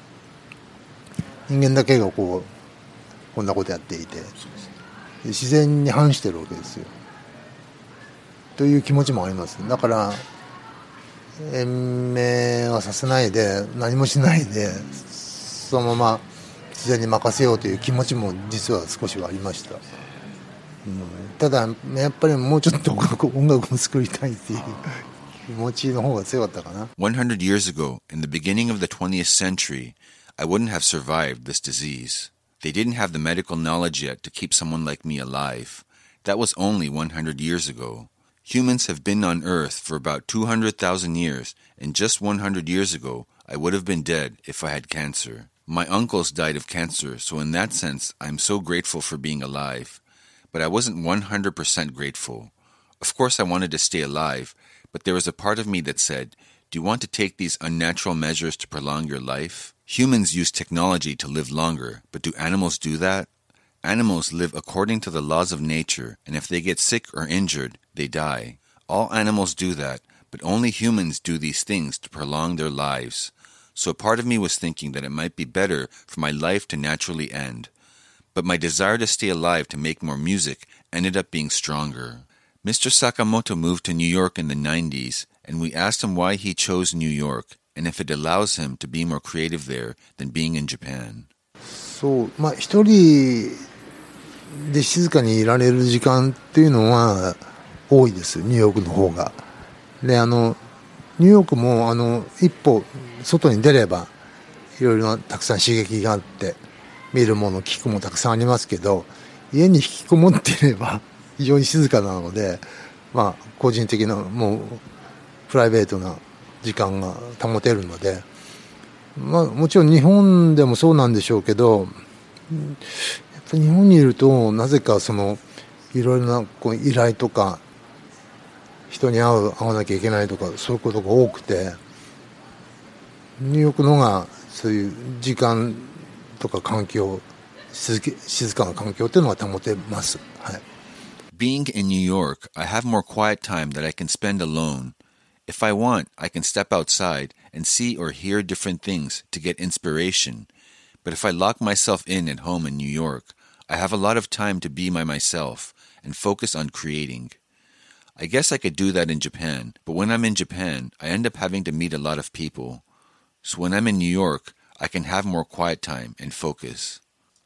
人間だけがこんなことやっていて、自然に反してるわけですよという気持ちもあります。だから延命はさせないで、何もしないでそのまま自然に任せようという気持ちも実は少しはありました。ただやっぱりもうちょっと音楽も作りたいっていう気持ちの方が強かったかな。 100 years ago, in the beginning of the 20th century, I wouldn't have survived this disease. They didn't have the medical knowledge yet to keep someone like me alive. That was only 100 years ago. Humans have been on Earth for about 200,000 years, and just 100 years ago, I would have been dead if I had cancer. My uncles died of cancer, so in that sense, I'm so grateful for being alive. But I wasn't 100% grateful. Of course, I wanted to stay alive, but there was a part of me that said, do you want to take these unnatural measures to prolong your life? Humans use technology to live longer, but do animals do that? Animals live according to the laws of nature, and if they get sick or injured, they die. All animals do that, but only humans do these things to prolong their lives. So a part of me was thinking that it might be better for my life to naturally end. But my desire to stay alive to make more music ended up being stronger. Mr. Sakamoto moved to New York in the 90s, and we asked him why he chose New York, and if it allows him to be more creative there than being in Japan. そう、一人で静かにいられる時間っていうのは多いです、ニューヨークの方が。で、ニューヨークも一歩外に出ればいろいろなたくさん刺激があって、見るもの聞くもたくさんありますけど、家に引きこもっていれば非常に静かなので、個人的なもうプライベートな時間が保てるので、もちろん日本でもそうなんでしょうけど、やっぱり日本にいるとなぜかいろいろな依頼とか人に会わなきゃいけないとか、そういうことが多くて、ニューヨークの方がそういう時間とか環境、静かな環境っていうのは保てます。はい。 Being in New York, I have more quiet time that I can spend alone. If I want, I can step outside and see or hear different things to get inspiration. But if I lock myself in at home in New York, I have a lot of time to be by myself and focus on creating. I guess I could do that in Japan, but when I'm in Japan, I end up having to meet a lot of people. So when I'm in New York, I can have more quiet time and focus.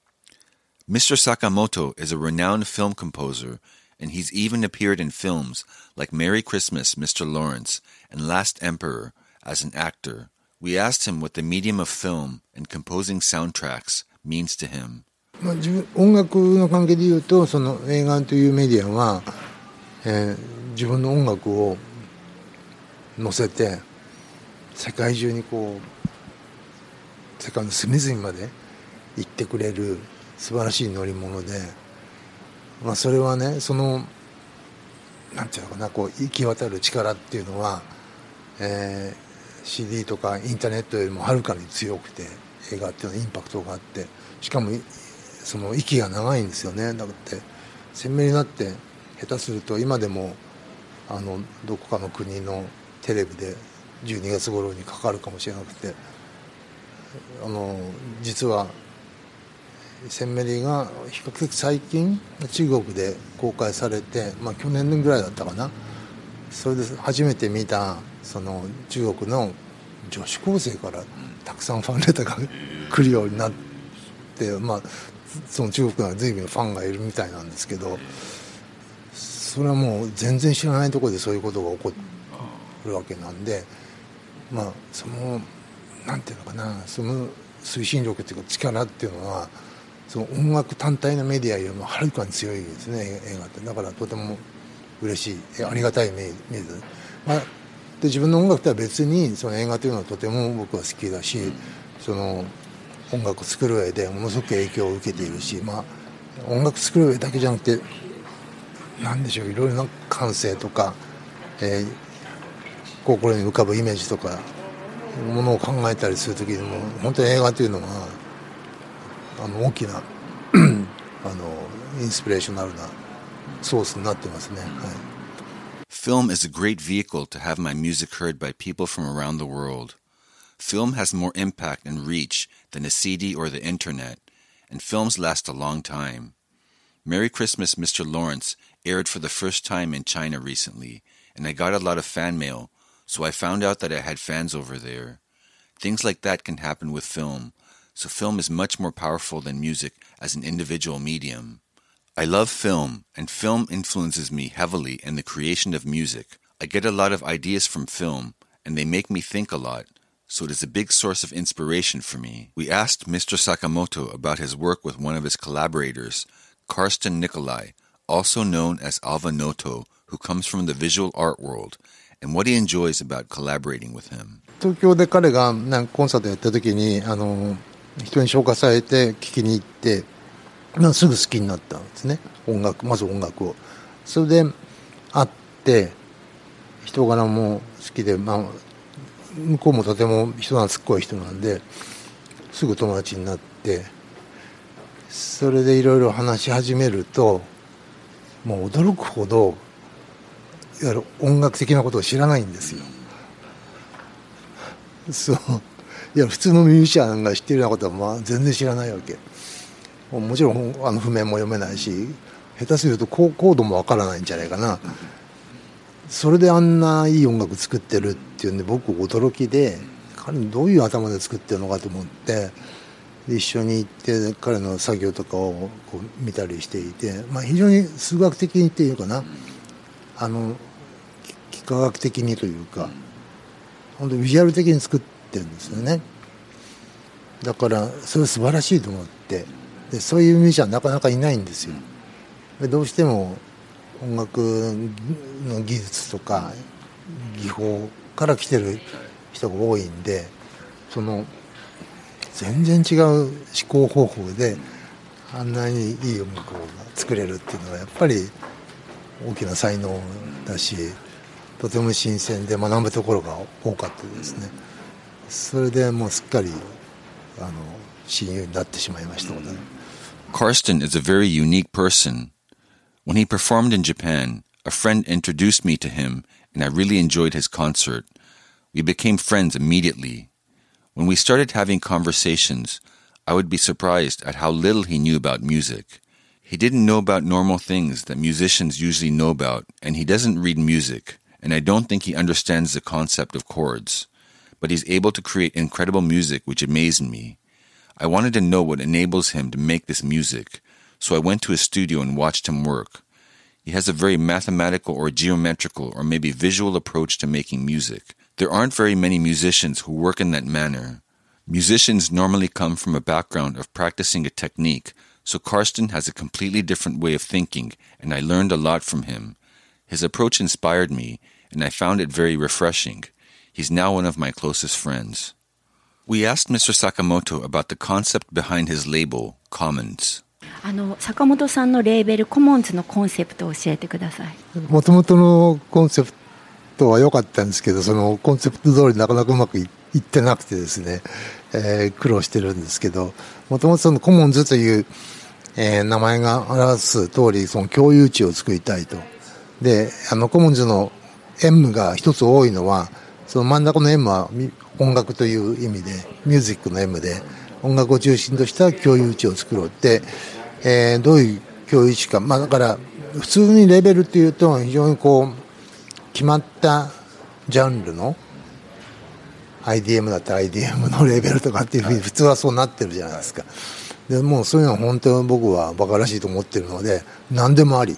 Mr. Sakamoto is a renowned film composer, and he's even appeared in films like Merry Christmas, Mr. Lawrence, and Last Emperor as an actor. We asked him what the medium of film and composing soundtracks means to him. 音楽の関係で言うと、その映画というメディアは、自分の音楽を載せて世界中に世界の隅々まで行ってくれる素晴らしい乗り物で、それはね、なんていうのかな、行き渡る力っていうのは、CD とかインターネットよりもはるかに強くて、映画っていうのはインパクトがあって、しかもその息が長いんですよね。だって鮮明になって下手すると今でもどこかの国のテレビで12月頃にかかるかもしれなくて、実はセンメリが比較的最近中国で公開されて、去年ぐらいだったかな。それで初めて見たその中国の女子高生からたくさんファンレターが来るようになって、その中国の随分ファンがいるみたいなんですけど、それはもう全然知らないところでそういうことが起こるわけなんで、そのなんていうのかな、その推進力っていうか力っていうのはその音楽単体のメディアよりもはるかに強いですね、映画って。だからとても嬉しい、ありがたいメディアで、自分の音楽とは別にその映画というのはとても僕は好きだし、その音楽を作る上でものすごく影響を受けているし、音楽作る上だけじゃなくて何でしょう、いろいろな感性とか、心に浮かぶイメージとかものを考えたりするときにも本当に映画というのは大きなインスピレーショナルなソースになってますね。 Film is a great vehicle to have my music heard by people from around the world. Film has more impact and reach than a CD or the internet, and films last a long time. Merry Christmas, Mr. Lawrence aired for the first time in China recently, and I got a lot of fan mail, so I found out that I had fans over there. Things like that can happen with film, so film is much more powerful than music as an individual medium. I love film, and film influences me heavily in the creation of music. I get a lot of ideas from film, and they make me think a lot, so it is a big source of inspiration for me. We asked Mr. Sakamoto about his work with one of his collaborators, Karsten Nikolai, also known as Alva Noto, who comes from the visual art world, and what he enjoys about collaborating with him. 東京で彼がコンサートやった時に人に紹介されて聞きに行って、すぐ好きになったんですね。まず音楽を。それで会って人柄も好きで、向こうもとても人懐っこい人なんですぐ友達になって、それでいろいろ話し始めるともう驚くほどいわゆる音楽的なことを知らないんですよ。そう、いや普通のミュージシャンが知っているようなことは全然知らないわけ。もちろん譜面も読めないし、下手するとコードもわからないんじゃないかな。それであんないい音楽作ってるっていうんで僕驚きで、彼どういう頭で作ってるのかと思って一緒に行って彼の作業とかをこう見たりしていて、非常に数学的にっていうかな、幾何学的にというか本当にビジュアル的に作ってるんですよね。だからそれ素晴らしいと思って、でそういうミュージシャンなかなかいないんですよ。でどうしても音楽の技術とか技法から来てる人が多いんで、その全然違う思考方法であんなにいい音楽を作れるっていうのはやっぱり大きな才能だし、とても新鮮で学ぶところが多かったですね。それでもうすっかり親友になってしまいましたので。 Karsten is a very unique person. When he performed in Japan, a friend introduced me to him, and I really enjoyed his concert. We became friends immediately. When we started having conversations, I would be surprised at how little he knew about music. He didn't know about normal things that musicians usually know about, and he doesn't read music, and I don't think he understands the concept of chords. But he's able to create incredible music which amazed me. I wanted to know what enables him to make this music, so I went to his studio and watched him work. He has a very mathematical or geometrical or maybe visual approach to making music. There aren't very many musicians who work in that manner. Musicians normally come from a background of practicing a technique, so Karsten has a completely different way of thinking, and I learned a lot from him. His approach inspired me, and I found it very refreshing. He's now one of my closest friends. We asked Mr. Sakamoto about the concept behind his label, Commons. 坂本さんのレーベルコモンズのコンセプトを教えてください。 もともとのコンセプトは良かったんですけど、そのコンセプト通りなかなかうまくいってなくてですね、苦労してるんですけど、もともとそのコモンズという名前が表す通りその共有値を作りたいと。でコモンズの M が一つ多いのはその真ん中の M は音楽という意味でミュージックの M で音楽を中心とした共有値を作ろうって、どういう共有値か、だから普通にレベルっていうと非常にこう決まったジャンルの IDM だったら IDM のレベルとかっていうふうに普通はそうなってるじゃないですか。でもうそういうのは本当に僕はバカらしいと思ってるので何でもあり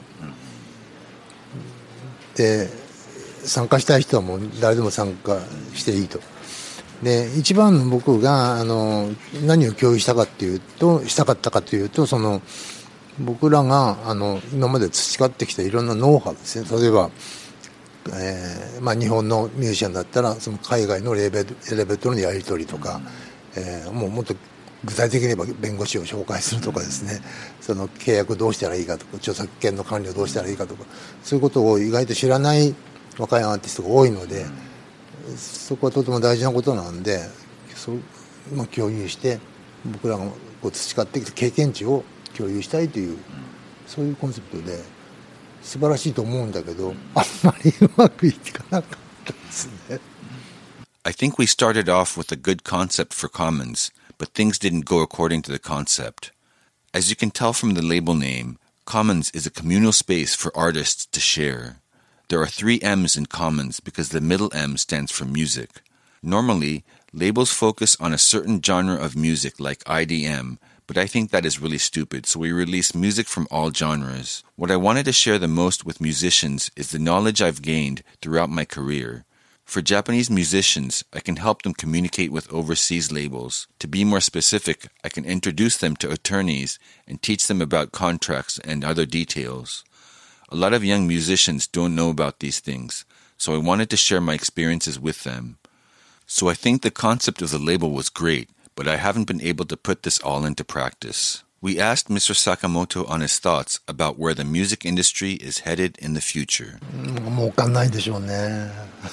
で参加したい人はもう誰でも参加していいと。で一番の僕が何を共有したかっていうとしたかったかというとその僕らが今まで培ってきたいろんなノウハウですね。例えば日本のミュージシャンだったらその海外のレベルとのやり取りとか、もっと具体的に言えば弁護士を紹介するとかですね、その契約どうしたらいいかとか著作権の管理をどうしたらいいかとかそういうことを意外と知らない若いアーティストが多いので、そこはとても大事なことなんで共有して僕らがこう培ってきた経験値を共有したいというそういうコンセプトで素晴らしいと思うんだけどあんまりうまくいかなかったですね。 I think we started off with a good concept for Commons, but things didn't go according to the concept. As you can tell from the label name, Commons is a communal space for artists to share. There are 3 M's in Commons because the middle M stands for music. Normally, labels focus on a certain genre of music like IDM, but I think that is really stupid, so we release music from all genres. What I wanted to share the most with musicians is the knowledge I've gained throughout my career. For Japanese musicians, I can help them communicate with overseas labels. To be more specific, I can introduce them to attorneys and teach them about contracts and other details. A lot of young musicians don't know about these things, so I wanted to share my experiences with them. So I think the concept of the label was great, but I haven't been able to put this all into practice. We asked Mr. Sakamoto on his thoughts about where the music industry is headed in the future. もう分かんないでしょうね。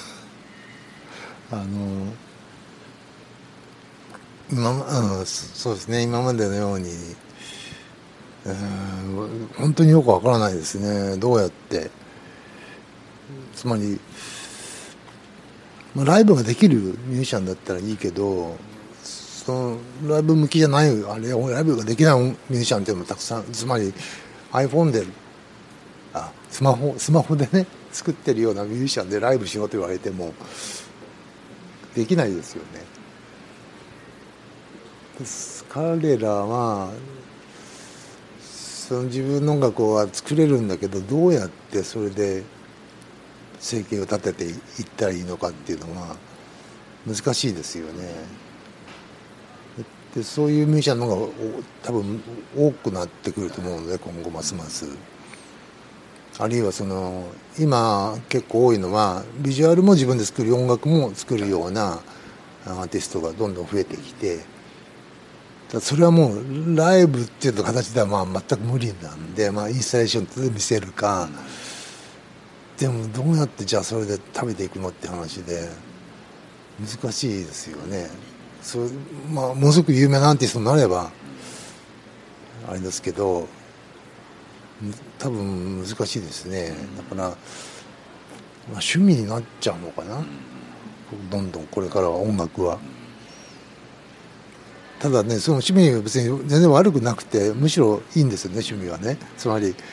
そうですね、今までのように本当によくわからないですね。どうやってつまりライブができるミュージシャンだったらいいけどそのライブ向きじゃないライブができないミュージシャンっていうのもたくさんつまり iPhone でスマホでね作ってるようなミュージシャンでライブしろと言われてもできないですよね。彼らはその自分の音楽は作れるんだけどどうやってそれで生計を立てていったらいいのかっていうのは難しいですよね。でそういうミュージシャンの方が多分多くなってくると思うので今後ますます。あるいはその今結構多いのはビジュアルも自分で作る音楽も作るようなアーティストがどんどん増えてきてそれはもうライブっていう形では全く無理なんで、インスタレーションで見せるかでもどうやってじゃあそれで食べていくのって話で難しいですよね。ものすごく有名なアーティストになればあれですけど多分難しいですね。だから、趣味になっちゃうのかなどんどんこれからは音楽は。ただねその趣味は別に全然悪くなくてむしろいいんですよね趣味はね。つまり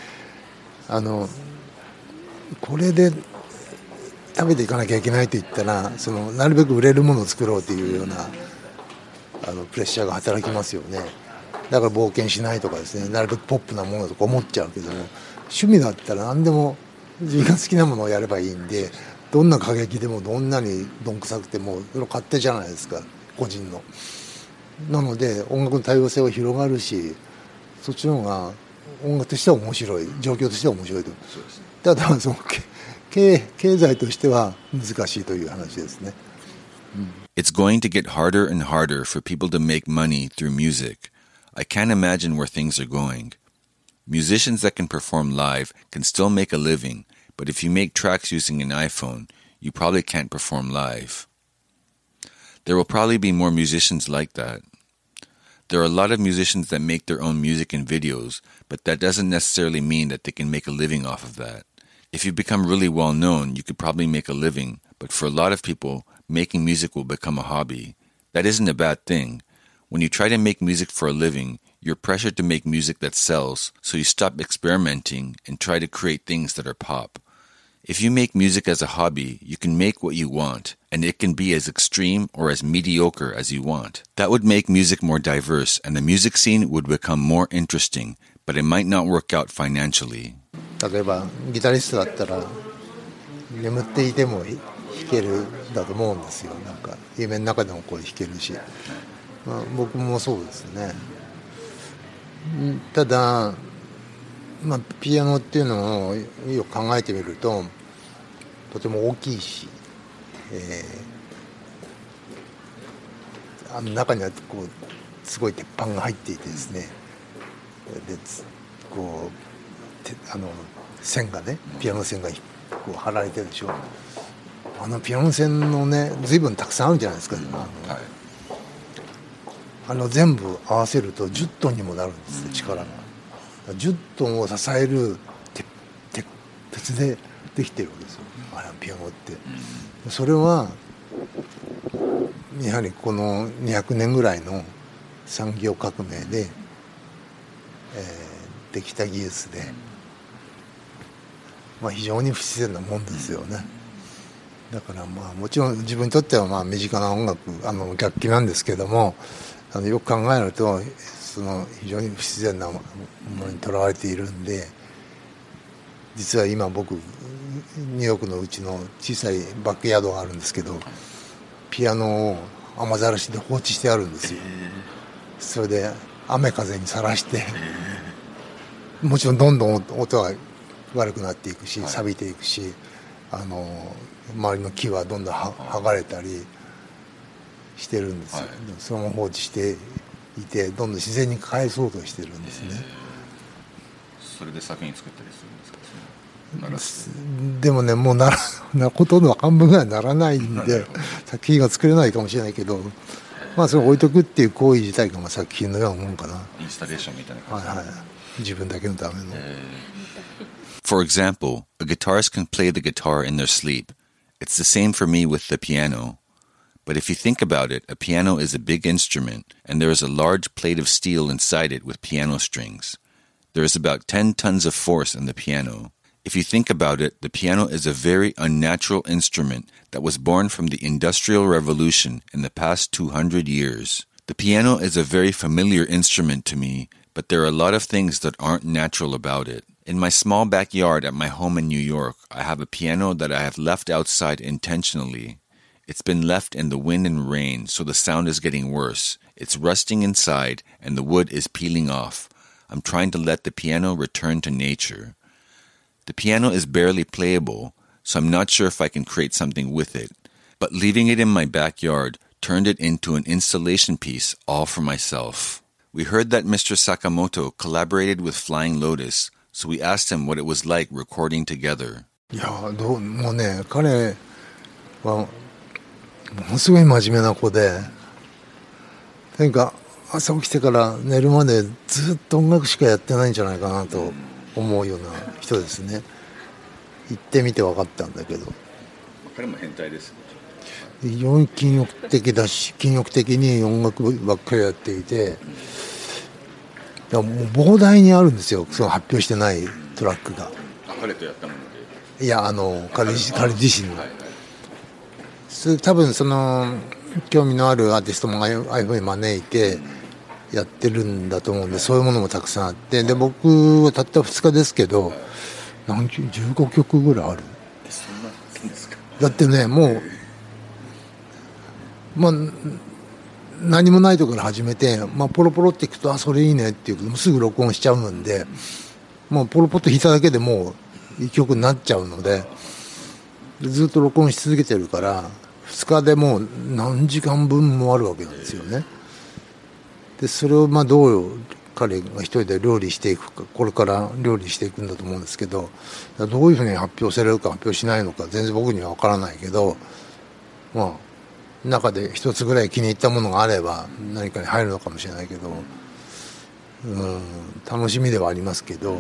これで食べていかなきゃいけないと言ったらなるべく売れるものを作ろうというようなプレッシャーが働きますよね。だから冒険しないとかですねなるべくポップなものとか思っちゃうけども趣味だったら何でも自分が好きなものをやればいいんでどんな過激でもどんなにどんくさくてもそれ勝手じゃないですか個人の。なので音楽の多様性は広がるしそっちの方が音楽としては面白い状況としては面白いと。ただその経済としては難しいという話ですね。 It's going to get harder and harder for people to make money through music. I can't imagine where things are going. Musicians that can perform live can still make a living, but if you make tracks using an iPhone, you probably can't perform live. There will probably be more musicians like that. There are a lot of musicians that make their own music and videos, but that doesn't necessarily mean that they can make a living off of that. If you become really well known, you could probably make a living, but for a lot of people, making music will become a hobby. That isn't a bad thing. When you try to make music for a living, you're pressured to make music that sells, so you stop experimenting and try to create things that are pop. If you make music as a hobby, you can make what you want, and it can be as extreme or as mediocre as you want. That would make music more diverse, and the music scene would become more interesting, but it might not work out financially. 例えばギタリストだったら眠っていても弾けるだと思うんですよ。なんか夢の中でもこう弾けるし、まあ、僕もそうですね。ただ、まあ、ピアノっていうのをよく考えてみるととても大きいし、中にはこうすごい鉄板が入っていてですね、でこう線がね、ピアノ線がこう張られてるでしょ。ピアノ線のね、随分たくさんあるじゃないですか。全部合わせると10トンにもなるんですよ、力が。10トンを支える鉄でできてるわけですよ、ピアノって。それはやはりこの200年ぐらいの産業革命で、できた技術で、まあ、非常に不自然なもんですよね。だからまあもちろん自分にとってはまあ身近な音楽楽器なんですけども、よく考えるとその非常に不自然なものにとらわれているんで、実は今僕ニューヨークのうちの小さいバックヤードがあるんですけど、ピアノを雨ざらしで放置してあるんですよ。それで雨風にさらして、もちろんどんどん音が悪くなっていくし、錆びていくし、周りの木はどんどん剥がれたりしてるんですよ。そのまま放置していて、どんどん自然に返そうとしてるんですね。 それで作品作ったりするんですか？ でもね、もうほとんど半分ぐらいならないんで作品が作れないかもしれないけど、まあそれを置いとくっていう行為自体がまあ作品のようなもんかな。 インスタレーションみたいな感じ。 はいはい。自分だけのための。 For example, a guitarist can play the guitar in their sleep. It's the same for me with the piano. But if you think about it, a piano is a big instrument, and there is a large plate of steel inside it with piano strings. There is about 10 tons of force in the piano. If you think about it, the piano is a very unnatural instrument that was born from the Industrial Revolution in the past 200 years. The piano is a very familiar instrument to me, but there are a lot of things that aren't natural about it. In my small backyard at my home in New York, I have a piano that I have left outside intentionally. It's been left in the wind and rain, so the sound is getting worse. It's rusting inside, and the wood is peeling off. I'm trying to let the piano return to nature. The piano is barely playable, so I'm not sure if I can create something with it. But leaving it in my backyard turned it into an installation piece all for myself. We heard that Mr. Sakamoto collaborated with Flying Lotus, so we asked him what it was like recording together. いやもうね、彼はものすごい真面目な子で、とにかく朝起きてから寝るまでずっと音楽しかやってないんじゃないかなと思うような人ですね。行ってみて分かったんだけど。 彼も変態ですね。 非常に禁欲的だし、禁欲的に音楽ばっかりやっていて、もう膨大にあるんですよ、その発表してないトラックが。 彼とやったもので。 いや、彼自身の。多分その興味のあるアーティストもああいうふうに招いてやってるんだと思うんで、そういうものもたくさんあって、で僕はたった2日ですけど15曲ぐらいある。 そんなですか？ だってね、もうまあ何もないところから始めて、まあ、ポロポロっていくとそれいいねっていうこともすぐ録音しちゃうんで、もうポロポロと弾いただけでもう一曲になっちゃうので、ずっと録音し続けてるから2日でもう何時間分もあるわけなんですよね。でそれをまあどう彼が一人で料理していくか、これから料理していくんだと思うんですけど、どういうふうに発表されるか発表しないのか全然僕には分からないけど、まあ中で一つぐらい気に入ったものがあれば何かに入るのかもしれないけど、楽しみではありますけど、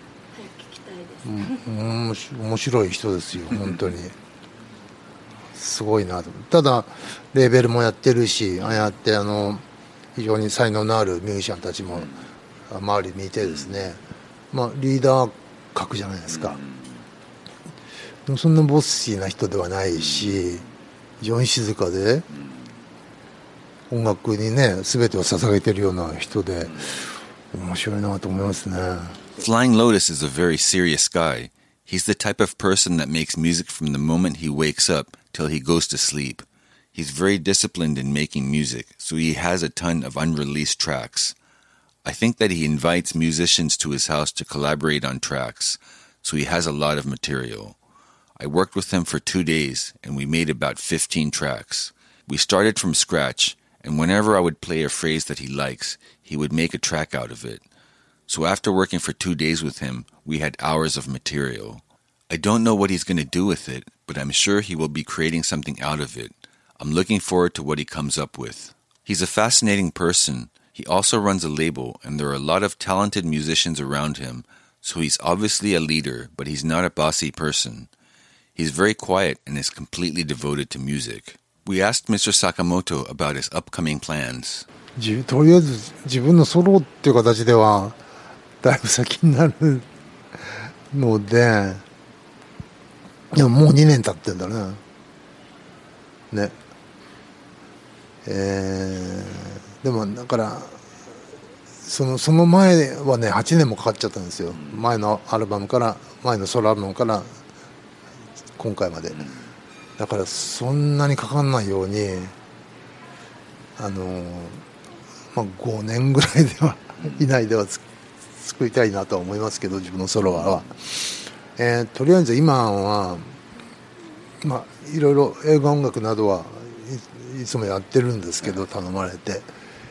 面白い人ですよ本当に。すごいなと。ただレーベルもやってるし、ああやって非常に才能のあるミュージシャンたちも周りにいてですね、リーダー格じゃないですか。でもそんなボッシーな人ではないし、非常に静かで音楽にね全てを捧げてるような人で面白いなと思いますね。 Flying Lotus is a very serious guy. He's the type of person that makes music from the moment he wakes up till he goes to sleep. He's very disciplined in making music, so he has a ton of unreleased tracks. I think that he invites musicians to his house to collaborate on tracks, so he has a lot of material. I worked with him for 2 days, and we made about 15 tracks. We started from scratch, and whenever I would play a phrase that he likes, he would make a track out of it. So after working for 2 days with him, we had hours of material. I don't know what he's going to do with it, but I'm sure he will be creating something out of it. I'm looking forward to what he comes up with. He's a fascinating person. He also runs a label, and there are a lot of talented musicians around him, so he's obviously a leader, but he's not a bossy person. He's very quiet and is completely devoted to music. We asked Mr. Sakamoto about his upcoming plans. とりあえず自分のソロっていう形ではだいぶ先になるので、でももう2年経ってんだね。でもだからその前はね8年もかかっちゃったんですよ。前のソロアルバムから今回まで。だからそんなにかかんないように5年ぐらいでは以内では作りたいなとは思いますけど、自分のソロは。とりあえず今はいろいろ映画音楽などはいつもやってるんですけど、頼まれて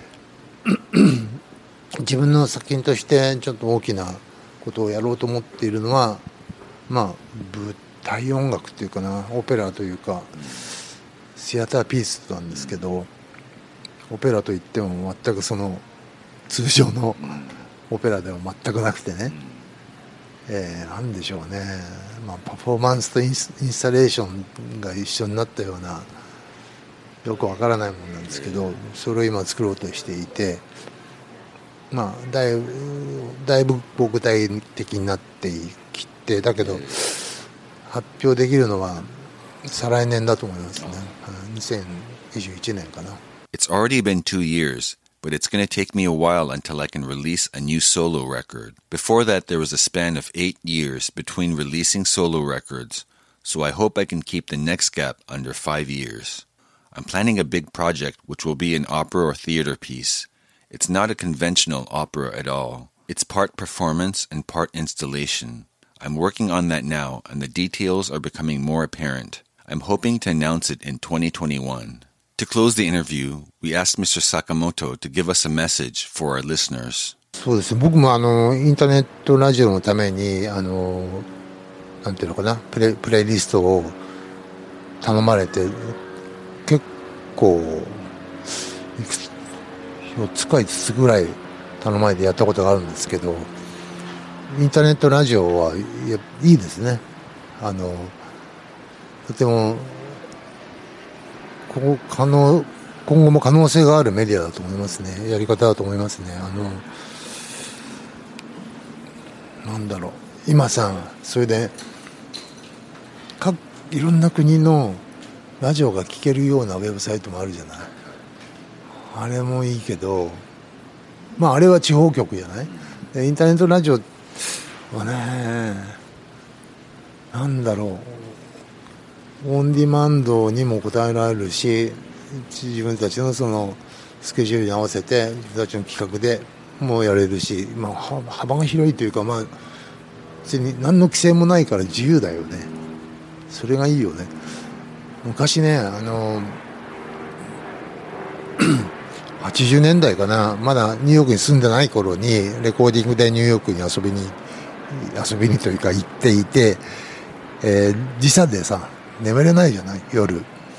自分の作品としてちょっと大きなことをやろうと思っているのは舞台音楽っていうかな、オペラというかシアターピースなんですけど、オペラといっても全くその通常のオペラでは全くなくてね、なんでしょうね、パフォーマンスとインスタレーションが一緒になったようなよくわからないものなんですけど、それを今作ろうとしていて、だいぶ具体的になってきて、だけど発表できるのは再来年だと思いますね。2021年かな。 It's already been 2 years, but it's going to take me a while until I can release a new solo record. Before that, there was a span of 8 years between releasing solo records, so I hope I can keep the next gap under 5 years. I'm planning a big project which will be an opera or theater piece. It's not a conventional opera at all. It's part performance and part installation. I'm working on that now, and the details are becoming more apparent. I'm hoping to announce it in 2021. To close the interview, we asked Mr. Sakamoto to give us a message for our listeners. そうですね、僕もインターネットラジオのためになんていうのかな、プレイリストを頼まれて結構4つか5つぐらい頼まれてやったことがあるんですけど、インターネットラジオはいいですね。とても今後も可能性があるメディアだと思いますね。やり方だと思いますね。なんだろう、今さ、それでいろんな国のラジオが聴けるようなウェブサイトもあるじゃない。あれもいいけど、あれは地方局じゃない。インターネットラジオはね、なんだろう、オンディマンドにも応えられるし、自分たちのそのスケジュールに合わせて自分たちの企画でもやれるし、幅が広いというか、別に何の規制もないから自由だよね。それがいいよね。昔ね、80年代かな、まだニューヨークに住んでない頃にレコーディングでニューヨークに遊びにというか行っていて、時差でさ眠れないじゃない夜。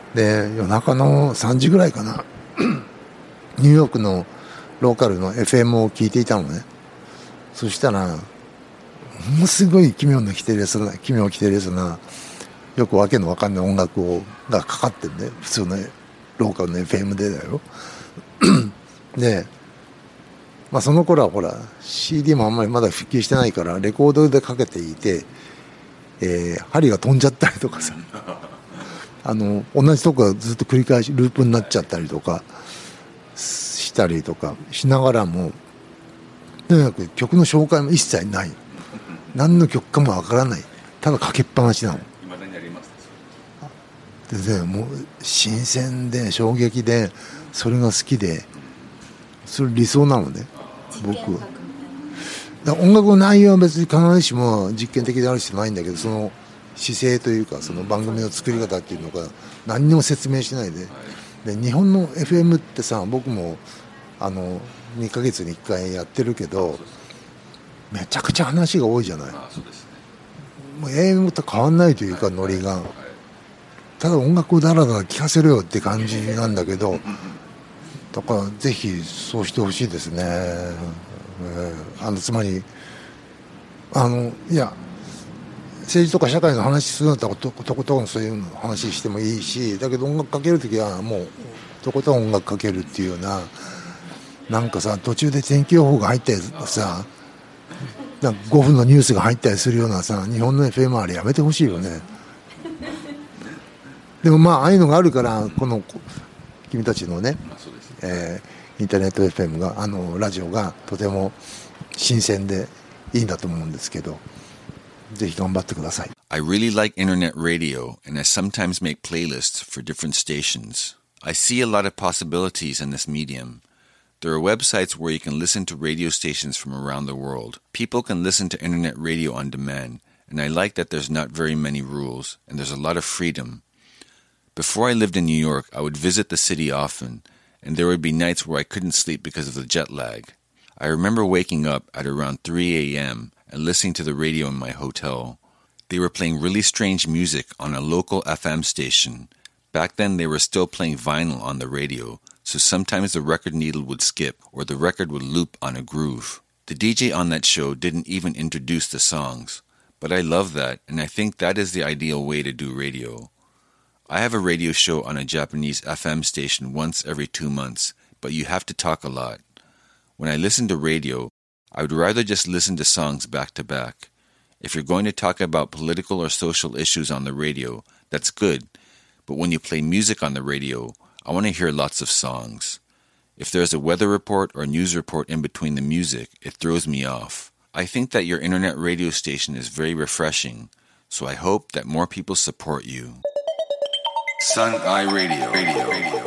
で夜中の3時ぐらいかなニューヨークのローカルの FM を聞いていたのね。そしたらものすごい奇妙きてるやつなよくわけのわかんない音楽がかかってるね。普通のローカルの FM でだよで、その頃はほら CD もあんまりまだ普及してないからレコードでかけていて、針が飛んじゃったりとかさ同じとこがずっと繰り返しループになっちゃったりとかしたりとかしながらも、とにかく曲の紹介も一切ない、何の曲かもわからない、ただかけっぱなしなの。 未だにあります。 でもう新鮮で衝撃でそれが好きで、それ理想なのね僕。だから音楽の内容は別に必ずしも実験的である必要ないんだけど、その姿勢というかその番組の作り方っていうのが何にも説明しないで、日本の FM ってさ、僕も2ヶ月に1回やってるけどめちゃくちゃ話が多いじゃない。もう AM と変わんないというかノリが、ただ音楽をだらだら聴かせるよって感じなんだけど、だからぜひそうしてほしいですね。つまりいや政治とか社会の話するんだったらとことんそういうの話してもいいし、だけど音楽かけるときはもうとことん音楽かけるっていうような、なんかさ途中で天気予報が入ったりさ、なんか5分のニュースが入ったりするようなさ、日本の FM あれやめてほしいよね。でもああいうのがあるからこの君たちのね、インターネット FM がラジオがとても新鮮でいいんだと思うんですけど、ぜひ頑張ってください。 I really like internet radio, and I sometimes make playlists for different stations. I see a lot of possibilities in this medium. There are websites where you can listen to radio stations from around the world. People can listen to internet radio on demand, and I like that there's not very many rules, and there's a lot of freedom. Before I lived in New York, I would visit the city often, and there would be nights where I couldn't sleep because of the jet lag. I remember waking up at around 3 a.m. and listening to the radio in my hotel. They were playing really strange music on a local FM station. Back then, they were still playing vinyl on the radio, so sometimes the record needle would skip or the record would loop on a groove. The DJ on that show didn't even introduce the songs, but I love that, and I think that is the ideal way to do radio. I have a radio show on a Japanese FM station once every 2 months, but you have to talk a lot. When I listen to radio, I would rather just listen to songs back to back. If you're going to talk about political or social issues on the radio, that's good, but when you play music on the radio, I want to hear lots of songs. If there's a weather report or news report in between the music, it throws me off. I think that your internet radio station is very refreshing, so I hope that more people support you. Sun Eye Radio.